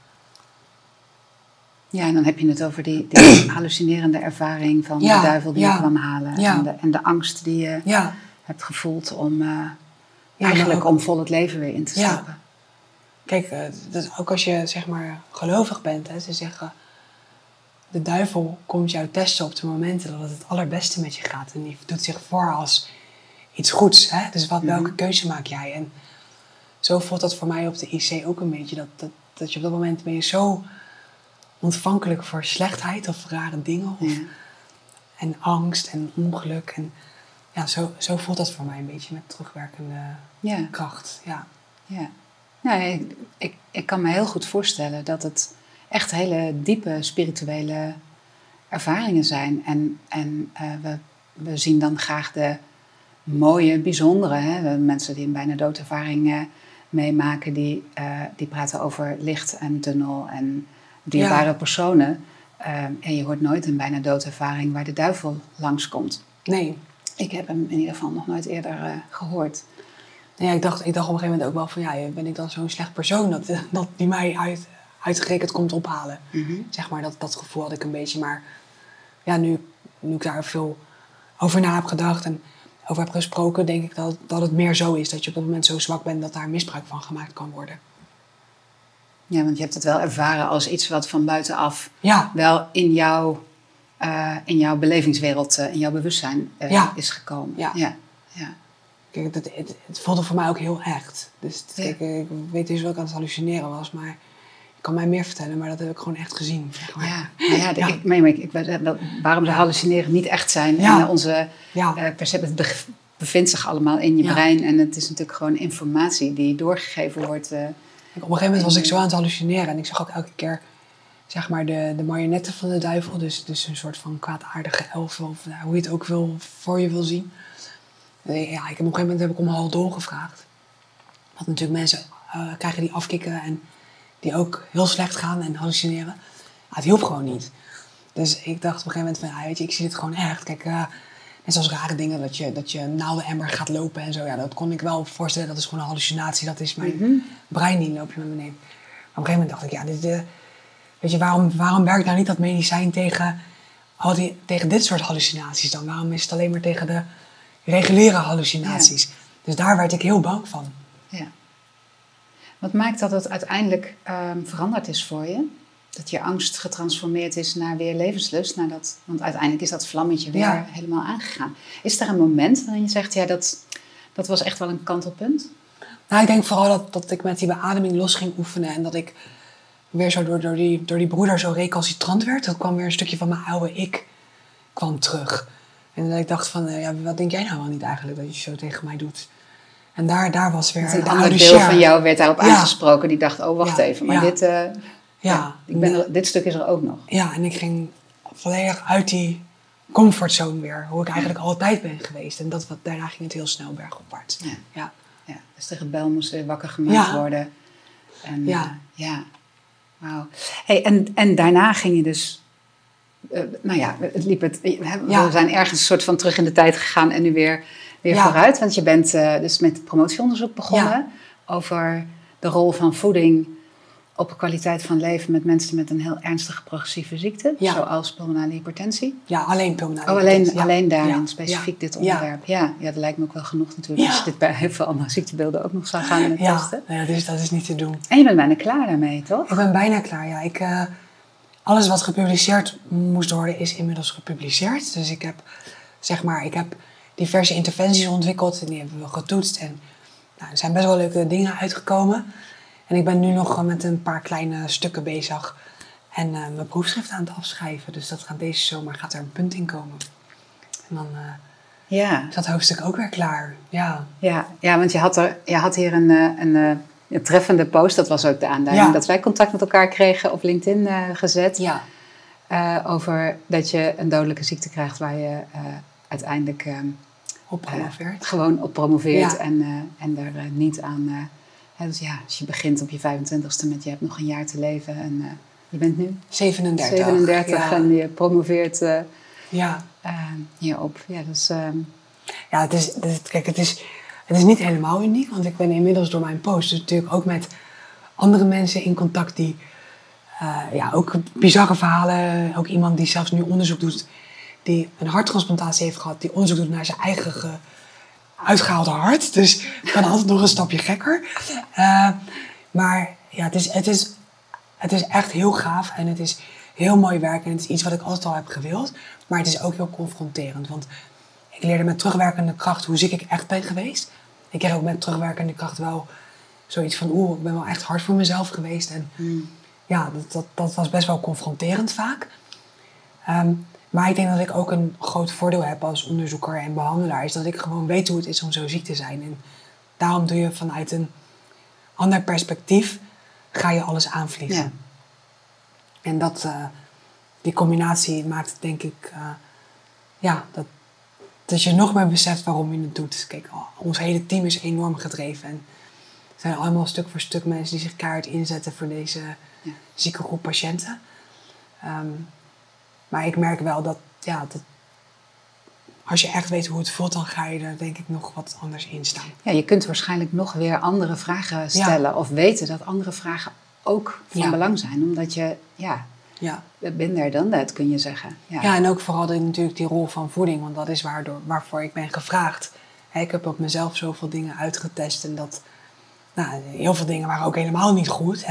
Ja, en dan heb je het over die, die hallucinerende ervaring van ja, de duivel die ja, je kwam halen. Ja. En, de, en de angst die je ja. hebt gevoeld om uh, ja, eigenlijk ook, om vol het leven weer in te stappen. Ja. Kijk, uh, dat, ook als je zeg maar gelovig bent, hè, ze zeggen... De duivel komt jou testen op de momenten dat het het allerbeste met je gaat. En die doet zich voor als iets goeds. Hè? Dus wat, welke keuze maak jij? En zo voelt dat voor mij op de I C ook een beetje. Dat, dat, dat je op dat moment ben je zo ontvankelijk voor slechtheid of rare dingen. Of, ja. En angst en ongeluk. En ja, zo, zo voelt dat voor mij een beetje met terugwerkende ja. kracht. Ja. Ja. Nou, ik, ik, ik kan me heel goed voorstellen dat het echt hele diepe spirituele ervaringen zijn. En, en uh, we, we zien dan graag de mooie, bijzondere. Hè? De mensen die een bijna doodervaring uh, meemaken, die, uh, die praten over licht en tunnel en dierbare ja. personen. Uh, en je hoort nooit een bijna doodervaring waar de duivel langskomt. Nee. Ik heb hem in ieder geval nog nooit eerder uh, gehoord. Ja, ik dacht, ik dacht op een gegeven moment ook wel van... ja, ben ik dan zo'n slecht persoon dat, dat die mij uit, uitgerekend komt ophalen. Mm-hmm. Zeg maar, dat, dat gevoel had ik een beetje. Maar ja, nu, nu ik daar veel over na heb gedacht en over heb gesproken... denk ik dat, dat het meer zo is. Dat je op dat moment zo zwak bent dat daar misbruik van gemaakt kan worden. Ja, want je hebt het wel ervaren als iets wat van buitenaf Ja, wel in jouw, uh, in jouw belevingswereld, uh, in jouw bewustzijn uh, Ja. is gekomen. Ja. Ja. Ja. kijk, het, het, het voelde voor mij ook heel echt. Dus Ja. kijk, ik weet dus wel dat ik aan het hallucineren was, maar ik kan mij meer vertellen, maar dat heb ik gewoon echt gezien. Zeg maar. Ja, nou ja, de, Ja. Ik, maar ik, ik, dat, waarom ze hallucineren niet echt zijn. Ja. En onze Ja. uh, perceptie, het be- bevindt zich allemaal in je Ja. brein. En het is natuurlijk gewoon informatie die doorgegeven wordt. Uh, Kijk, op een gegeven moment was ik zo aan het hallucineren en ik zag ook elke keer zeg maar de, de marionetten van de duivel. Dus, dus een soort van kwaadaardige elfen of nou, hoe je het ook wil, voor je wil zien. Ja, ik heb op een gegeven moment heb ik om een haldol gevraagd. Want natuurlijk mensen uh, krijgen die afkikken en die ook heel slecht gaan en hallucineren. Ja, het hielp gewoon niet. Dus ik dacht op een gegeven moment van, ja, weet je, ik zie dit gewoon echt. Kijk, uh, net zoals rare dingen, dat je, dat je naaldenemmer gaat lopen en zo. Ja, dat kon ik wel voorstellen, dat is gewoon een hallucinatie. Dat is mijn mm-hmm. brein niet, loop je met me neemt. Maar op een gegeven moment dacht ik, ja, dit, uh, weet je, waarom, waarom werkt nou niet dat medicijn tegen, al die, tegen dit soort hallucinaties dan? Waarom is het alleen maar tegen de reguliere hallucinaties? Ja. Dus daar werd ik heel bang van. Ja. Wat maakt dat het uiteindelijk um, veranderd is voor je? Dat je angst getransformeerd is naar weer levenslust? Naar dat, want uiteindelijk is dat vlammetje weer Ja. helemaal aangegaan. Is er een moment waarin je zegt, ja, dat, dat was echt wel een kantelpunt? Nou, ik denk vooral dat, dat ik met die beademing los ging oefenen. En dat ik weer zo door, door, die, door die broeder zo recalcitrant werd. Dat kwam weer een stukje van mijn oude ik kwam terug. En dat ik dacht van, uh, ja, wat denk jij nou wel niet eigenlijk dat je zo tegen mij doet? En daar, daar was weer... Dat een de ander oude deel Cher. van jou werd daarop Ja. aangesproken. Die dacht, oh, wacht Ja, even. Maar ja. dit, uh, Ja. ja, ik ben er, dit stuk is er ook nog. Ja, en ik ging volledig uit die comfortzone weer. Hoe ik eigenlijk altijd ben geweest. En dat, wat, daarna ging het heel snel bergopwaarts. Ja. Ja. Ja, dus de rebel moest weer wakker gemaakt Ja. worden. En, Ja. uh, ja. Wauw. Hey, en, en daarna ging je dus... Uh, nou ja, het liep het... Hè, Ja. We zijn ergens een soort van terug in de tijd gegaan en nu weer, weer Ja. vooruit. Want je bent uh, dus met promotieonderzoek begonnen... Ja. over de rol van voeding op de kwaliteit van leven met mensen met een heel ernstige progressieve ziekte. Ja. Zoals pulmonale hypertensie. Ja, alleen pulmonale Oh, alleen, hypertensie. Ja. alleen daarin, Ja. specifiek Ja. dit onderwerp. Ja. Ja, ja, dat lijkt me ook wel genoeg natuurlijk. Ja. Als je dit bij heel veel andere ziektebeelden ook nog zou gaan met Ja. testen. Ja, dus dat is niet te doen. En je bent bijna klaar daarmee, toch? Ik ben bijna klaar, ja. Ik, uh, alles wat gepubliceerd moest worden is inmiddels gepubliceerd. Dus ik heb, zeg maar, ik heb diverse interventies ontwikkeld en die hebben we getoetst. En nou, er zijn best wel leuke dingen uitgekomen. En ik ben nu nog met een paar kleine stukken bezig en uh, mijn proefschrift aan het afschrijven. Dus dat gaat deze zomer gaat er een punt in komen. En dan uh, Ja. is dat hoofdstuk ook weer klaar. Ja, Ja, ja, want je had, er, je had hier een, uh, een, uh, een treffende post. Dat was ook de aanleiding Ja. dat wij contact met elkaar kregen op LinkedIn uh, gezet. ja, Uh, over dat je een dodelijke ziekte krijgt waar je uh, uiteindelijk uh, op promoveert. uh, gewoon op promoveert. Ja. En, uh, en er uh, niet aan... Uh, hè, dus ja, als je begint op je vijfentwintigste met je hebt nog een jaar te leven. En uh, je bent nu zevenendertig. zevenendertig Ja. en je promoveert uh, Ja. uh, hierop. Ja, dus... Uh, Ja, het is, het is, kijk, het is, het is niet helemaal uniek, want ik ben inmiddels door mijn post dus natuurlijk ook met andere mensen in contact die, uh, ja, ook bizarre verhalen, ook iemand die zelfs nu onderzoek doet, die een harttransplantatie heeft gehad, die onderzoek doet naar zijn eigen ge, uitgehaalde hart. Dus het kan altijd nog een stapje gekker. Uh, maar ja, het is, het, is, het is echt heel gaaf en het is heel mooi werk en het is iets wat ik altijd al heb gewild, maar het is ook heel confronterend, want ik leerde met terugwerkende kracht hoe ziek ik echt ben geweest. Ik kreeg ook met terugwerkende kracht wel zoiets van... oeh, ik ben wel echt hard voor mezelf geweest. En mm. ja, dat, dat, dat was best wel confronterend vaak. Um, maar ik denk dat ik ook een groot voordeel heb als onderzoeker en behandelaar... is dat ik gewoon weet hoe het is om zo ziek te zijn. En daarom doe je vanuit een ander perspectief... ga je alles aanvliegen. Ja. En dat, uh, die combinatie maakt denk ik... Uh, ja, dat... dat je nog meer beseft waarom je het doet. Kijk, ons hele team is enorm gedreven. En het zijn allemaal stuk voor stuk mensen die zich keihard inzetten voor deze ja. zieke groep patiënten. Um, maar ik merk wel dat, ja, dat als je echt weet hoe het voelt, dan ga je er denk ik nog wat anders in staan. Ja, je kunt waarschijnlijk nog weer andere vragen stellen. Ja. Of weten dat andere vragen ook van ja. belang zijn. Omdat je, ja... Ja. Ben there, dan dat, kun je zeggen. Ja, ja en ook vooral de, natuurlijk die rol van voeding. Want dat is waardoor, waarvoor ik ben gevraagd. Ik heb op mezelf zoveel dingen uitgetest. En dat, nou, heel veel dingen waren ook helemaal niet goed. En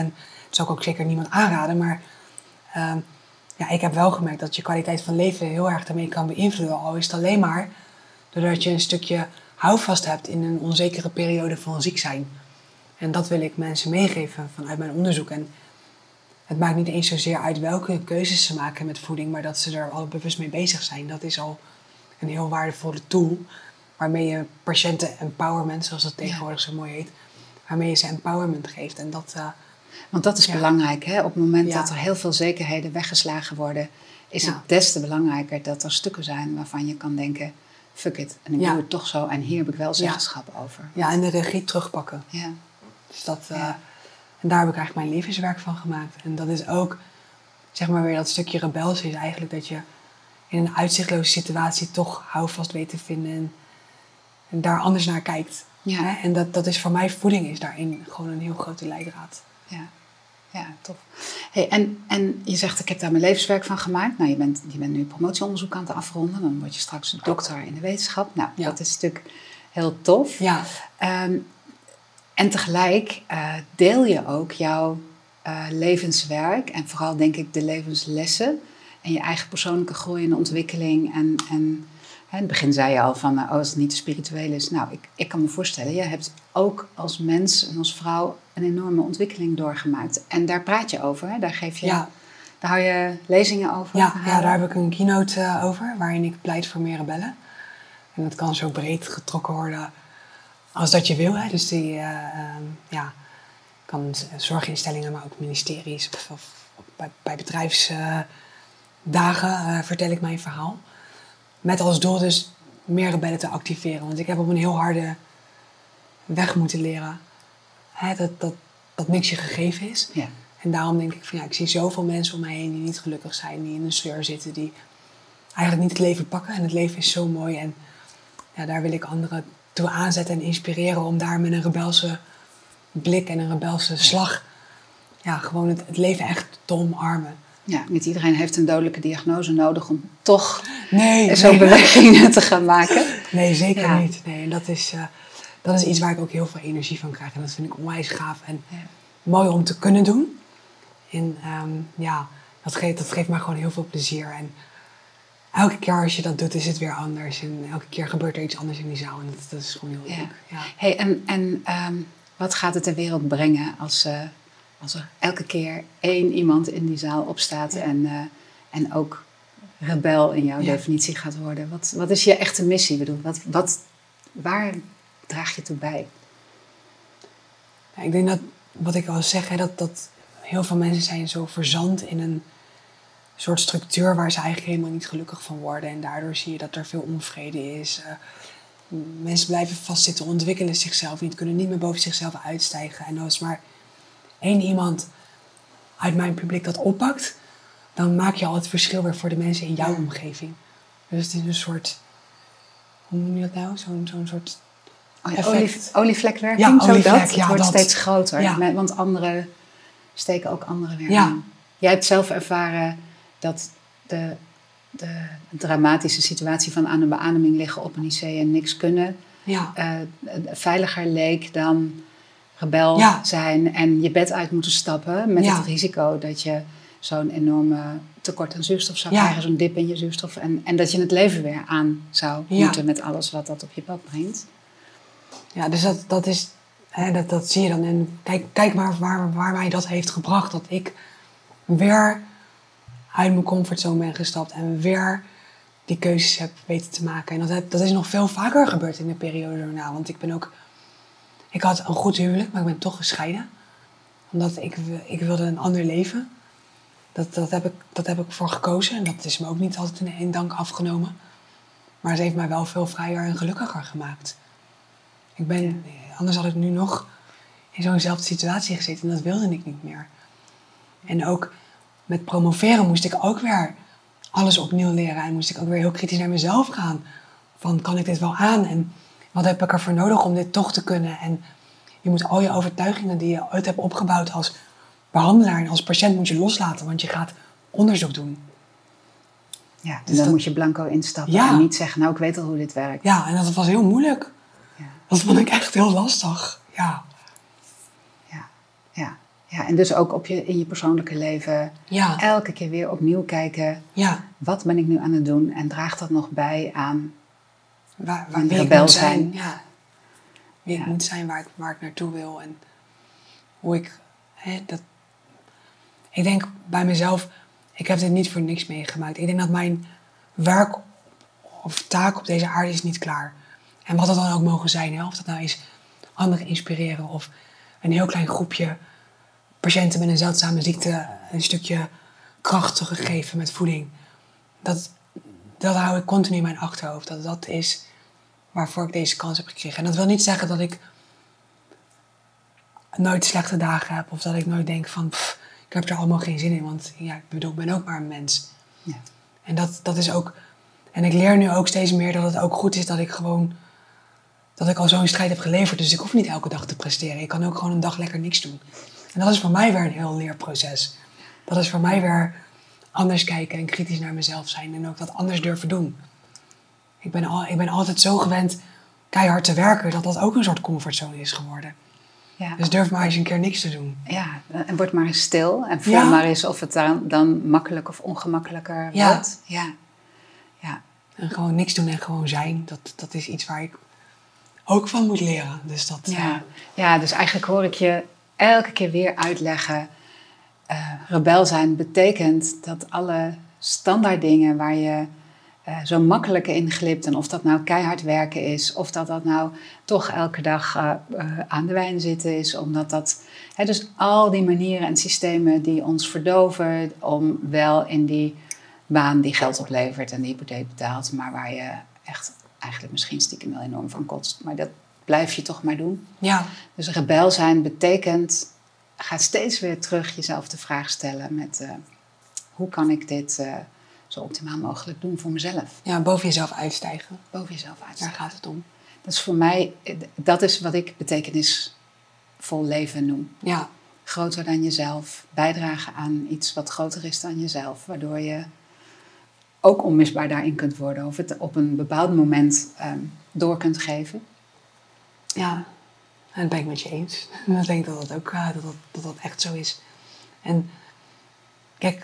Dat zou ik ook zeker niemand aanraden. Maar uh, ja, ik heb wel gemerkt dat je kwaliteit van leven heel erg daarmee kan beïnvloeden. Al is het alleen maar doordat je een stukje houvast hebt in een onzekere periode van ziek zijn. En dat wil ik mensen meegeven vanuit mijn onderzoek. En het maakt niet eens zozeer uit welke keuzes ze maken met voeding, maar dat ze er al bewust mee bezig zijn. Dat is al een heel waardevolle tool waarmee je patiënten empowerment, zoals dat tegenwoordig zo mooi heet, waarmee je ze empowerment geeft. En dat, uh, Want dat is ja. belangrijk, hè? Op het moment Ja. dat er heel veel zekerheden weggeslagen worden, is Ja. het des te belangrijker dat er stukken zijn waarvan je kan denken, fuck it, en ik Ja. doe het toch zo en hier heb ik wel zeggenschap over. Ja, en de regie terugpakken. Ja. Dus dat, uh, Ja. En daar heb ik eigenlijk mijn levenswerk van gemaakt. En dat is ook, zeg maar weer dat stukje rebels is eigenlijk dat je in een uitzichtloze situatie toch houvast weet te vinden en, en daar anders naar kijkt. Ja. Hè? En dat, dat is voor mij, voeding is daarin gewoon een heel grote leidraad. Ja, ja, tof. Hey, en, en je zegt, ik heb daar mijn levenswerk van gemaakt. Nou, je bent, je bent nu promotieonderzoek aan het afronden. Dan word je straks dokter in de wetenschap. Nou, Ja. dat is natuurlijk heel tof. Ja, Um, en tegelijk uh, deel je ook jouw uh, levenswerk. En vooral denk ik de levenslessen. En je eigen persoonlijke groei en ontwikkeling. En, en hè, in het begin zei je al van, uh, oh, als het niet te spiritueel is. Nou, ik, ik kan me voorstellen, je hebt ook als mens en als vrouw een enorme ontwikkeling doorgemaakt. En daar praat je over, hè? Daar geef je, ja. daar hou je lezingen over. Ja, verhalen. ja, daar heb ik een keynote uh, over, waarin ik pleit voor meer rebellen. En dat kan zo breed getrokken worden als dat je wil. Hè. Dus die uh, uh, ja, kan zorginstellingen, maar ook ministeries of, of bij, bij bedrijfsdagen uh, uh, vertel ik mijn verhaal. Met als doel dus meer rebellen te activeren. Want ik heb op een heel harde weg moeten leren hè, dat, dat, dat niks je gegeven is. Ja. En daarom denk ik van ja, ik zie zoveel mensen om mij heen die niet gelukkig zijn, die in een sleur zitten, die eigenlijk niet het leven pakken. En het leven is zo mooi en ja, daar wil ik anderen toe aanzetten en inspireren om daar met een rebelse blik en een rebelse slag ja, gewoon het, het leven echt te omarmen. Ja, niet iedereen heeft een dodelijke diagnose nodig om toch Nee, zo'n nee. bewegingen te gaan maken. Nee, zeker Ja. niet. Nee, en dat is, uh, dat is iets waar ik ook heel veel energie van krijg. En dat vind ik onwijs gaaf en Ja. mooi om te kunnen doen. En um, ja, dat geeft, dat geeft mij gewoon heel veel plezier. En elke keer als je dat doet, is het weer anders. En elke keer gebeurt er iets anders in die zaal. En dat, dat is gewoon heel Ja. leuk. Ja. Hey, en en um, wat gaat het ter wereld brengen als, uh, als er elke keer één iemand in die zaal opstaat Ja. en, uh, en ook rebel in jouw Ja. definitie gaat worden? Wat, wat is je echte missie? Ik bedoel, wat, wat, waar draag je toe bij? Ja, ik denk dat, wat ik al zeg, hè, dat, dat heel veel mensen zijn zo verzand in een soort structuur waar ze eigenlijk helemaal niet gelukkig van worden. En daardoor zie je dat er veel onvrede is. Uh, mensen blijven vastzitten, ontwikkelen zichzelf niet, kunnen niet meer boven zichzelf uitstijgen. En als maar één iemand uit mijn publiek dat oppakt, dan maak je al het verschil weer voor de mensen in jouw omgeving. Dus het is een soort, hoe noem je dat nou? Zo'n zo'n soort Oh ja, effect. olie, olievlekwerking, Ja, zo olievlek, dat. Het ja, wordt dat. steeds groter, Ja. met, want anderen steken ook anderen weer Ja. aan. Jij hebt zelf ervaren dat de, de dramatische situatie van aan een beademing liggen op een I C en niks kunnen Ja, uh, veiliger leek dan rebel Ja. zijn en je bed uit moeten stappen met Ja. het risico dat je zo'n enorme tekort aan zuurstof zou Ja. krijgen, zo'n dip in je zuurstof en, en dat je het leven weer aan zou Ja. moeten met alles wat dat op je pad brengt. ja dus dat, dat is, hè, dat, dat zie je dan. En kijk, kijk maar waar, waar mij dat heeft gebracht. Dat ik weer uit mijn comfortzone ben gestapt en weer die keuzes heb weten te maken. En dat, heb, dat is nog veel vaker gebeurd in de periode daarna. Want ik ben ook, ik had een goed huwelijk, maar ik ben toch gescheiden. Omdat ik, ik wilde een ander leven. Dat, dat, heb ik, dat heb ik voor gekozen. En dat is me ook niet altijd in één dank afgenomen. Maar het heeft mij wel veel vrijer en gelukkiger gemaakt. Ik ben, anders had ik nu nog in zo'nzelfde situatie gezeten. En dat wilde ik niet meer. En ook met promoveren moest ik ook weer alles opnieuw leren. En moest ik ook weer heel kritisch naar mezelf gaan. Van, kan ik dit wel aan? En wat heb ik ervoor nodig om dit toch te kunnen? En je moet al je overtuigingen die je ooit hebt opgebouwd als behandelaar en als patiënt moet je loslaten. Want je gaat onderzoek doen. Ja, dus Dus dan dat- moet je blanco instappen Ja. en niet zeggen, nou ik weet al hoe dit werkt. Ja, en dat was heel moeilijk. Ja, Dat vond ik echt heel lastig. Ja. ja, ja. Ja, en dus ook op je, in je persoonlijke leven Ja. elke keer weer opnieuw kijken. Ja. Wat ben ik nu aan het doen? En draagt dat nog bij aan Waar, waar een wie ik rebel moet zijn? zijn. Ja. Wie Ja. ik moet zijn, waar ik, waar ik naartoe wil. En hoe ik... Hè, dat, ik denk bij mezelf, ik heb dit niet voor niks meegemaakt. Ik denk dat mijn werk of taak op deze aarde is niet klaar. En wat dat dan ook mogen zijn. Hè? Of dat nou is anderen inspireren of een heel klein groepje patiënten met een zeldzame ziekte een stukje kracht teruggeven met voeding. Dat, dat hou ik continu in mijn achterhoofd. Dat dat is waarvoor ik deze kans heb gekregen. En dat wil niet zeggen dat ik nooit slechte dagen heb. Of dat ik nooit denk van, pff, ik heb er allemaal geen zin in. Want ja, ik bedoel, ik ben ook maar een mens. Ja. En dat, dat is ook... En ik leer nu ook steeds meer dat het ook goed is dat ik gewoon... Dat ik al zo'n strijd heb geleverd. Dus ik hoef niet elke dag te presteren. Ik kan ook gewoon een dag lekker niks doen. En dat is voor mij weer een heel leerproces. Dat is voor mij weer anders kijken en kritisch naar mezelf zijn. En ook dat anders durven doen. Ik ben, al, ik ben altijd zo gewend keihard te werken... dat dat ook een soort comfortzone is geworden. Ja. Dus durf maar eens een keer niks te doen. Ja, en word maar eens stil. En voel Ja. maar eens of het dan, dan makkelijk of ongemakkelijker Ja. wordt. Ja. Ja. En gewoon niks doen en gewoon zijn. Dat, dat is iets waar ik ook van moet leren. Dus dat... Ja. eh, ja, dus eigenlijk hoor ik je elke keer weer uitleggen. Uh, rebel zijn betekent dat alle standaard dingen waar je uh, zo makkelijk in glipt... en of dat nou keihard werken is... of dat dat nou toch elke dag uh, uh, aan de wijn zitten is... omdat dat... Hè, dus al die manieren en systemen die ons verdoven... om wel in die baan die geld oplevert en die hypotheek betaalt... maar waar je echt eigenlijk misschien stiekem wel enorm van kotst. Maar dat blijf je toch maar doen. ja, Dus rebel zijn betekent... ga steeds weer terug jezelf de vraag stellen met... Uh, hoe kan ik dit uh, zo optimaal mogelijk doen voor mezelf? ja, boven jezelf uitstijgen. Boven jezelf Daar uitstijgen. gaat het om. Dat is voor mij... Dat is wat ik betekenisvol leven noem. Ja, Groter dan jezelf. Bijdragen aan iets wat groter is dan jezelf. Waardoor je ook onmisbaar daarin kunt worden. Of het op een bepaald moment um, door kunt geven. ja. En dat ben ik met je eens. En ik denk dat dat ook uh, dat dat, dat dat echt zo is. En kijk,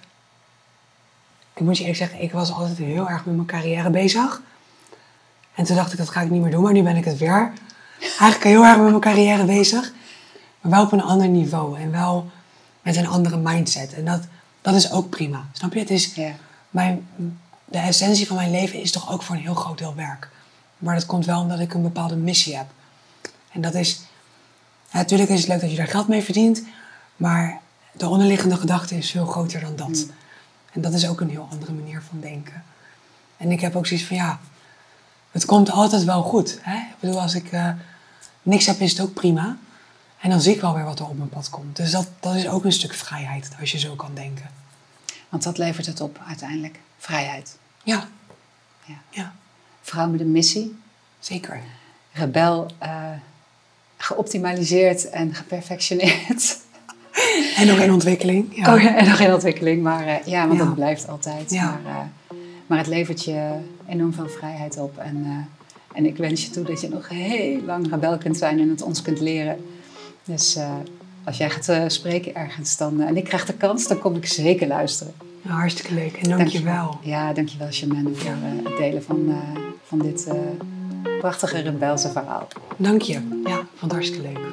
ik moet je eerlijk zeggen, ik was altijd heel erg met mijn carrière bezig. En toen dacht ik, dat ga ik niet meer doen. Maar nu ben ik het weer eigenlijk heel erg met mijn carrière bezig. Maar wel op een ander niveau. En wel met een andere mindset. En dat, dat is ook prima. Snap je? Het is, Ja. mijn, de essentie van mijn leven is toch ook voor een heel groot deel werk. Maar dat komt wel omdat ik een bepaalde missie heb. En dat is... Ja, natuurlijk is het leuk dat je daar geld mee verdient. Maar de onderliggende gedachte is veel groter dan dat. Mm. En dat is ook een heel andere manier van denken. En ik heb ook zoiets van, ja... Het komt altijd wel goed. Hè? Ik bedoel, als ik uh, niks heb, is het ook prima. En dan zie ik wel weer wat er op mijn pad komt. Dus dat, dat is ook een stuk vrijheid, als je zo kan denken. Want dat levert het op uiteindelijk. Vrijheid. Ja. Ja. Ja, Vrouw met een missie. zeker. Rebel. Uh, geoptimaliseerd en geperfectioneerd. En nog in ontwikkeling. Ja. Oh, ja, en nog in ontwikkeling. Maar uh, ja, want Ja. dat blijft altijd. Ja. Maar, uh, maar het levert je enorm veel vrijheid op. En, uh, en ik wens je toe dat je nog heel lang rebel kunt zijn en het ons kunt leren. Dus uh, als jij gaat uh, spreken ergens dan, uh, en ik krijg de kans, dan kom ik zeker luisteren. Ja, hartstikke leuk. En dank je wel. Ja, dankjewel Germaine voor uh, het delen van, uh, van dit uh, prachtige rebelse verhaal. Dank je. Ja, vond het hartstikke leuk.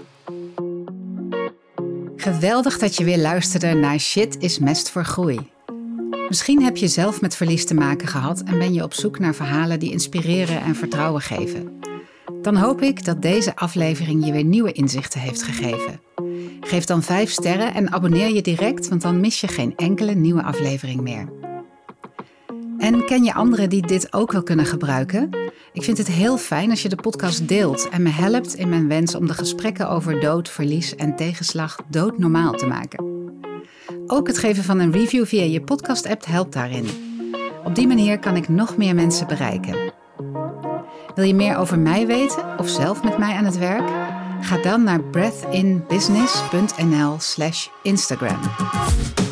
Geweldig dat je weer luisterde naar Shit is mest voor groei. Misschien heb je zelf met verlies te maken gehad en ben je op zoek naar verhalen die inspireren en vertrouwen geven. Dan hoop ik dat deze aflevering je weer nieuwe inzichten heeft gegeven. Geef dan vijf sterren en abonneer je direct, want dan mis je geen enkele nieuwe aflevering meer. En ken je anderen die dit ook wel kunnen gebruiken? Ik vind het heel fijn als je de podcast deelt en me helpt in mijn wens om de gesprekken over dood, verlies en tegenslag doodnormaal te maken. Ook het geven van een review via je podcast-app helpt daarin. Op die manier kan ik nog meer mensen bereiken. Wil je meer over mij weten of zelf met mij aan het werk? Ga dan naar breathinbusiness punt n l slash Instagram.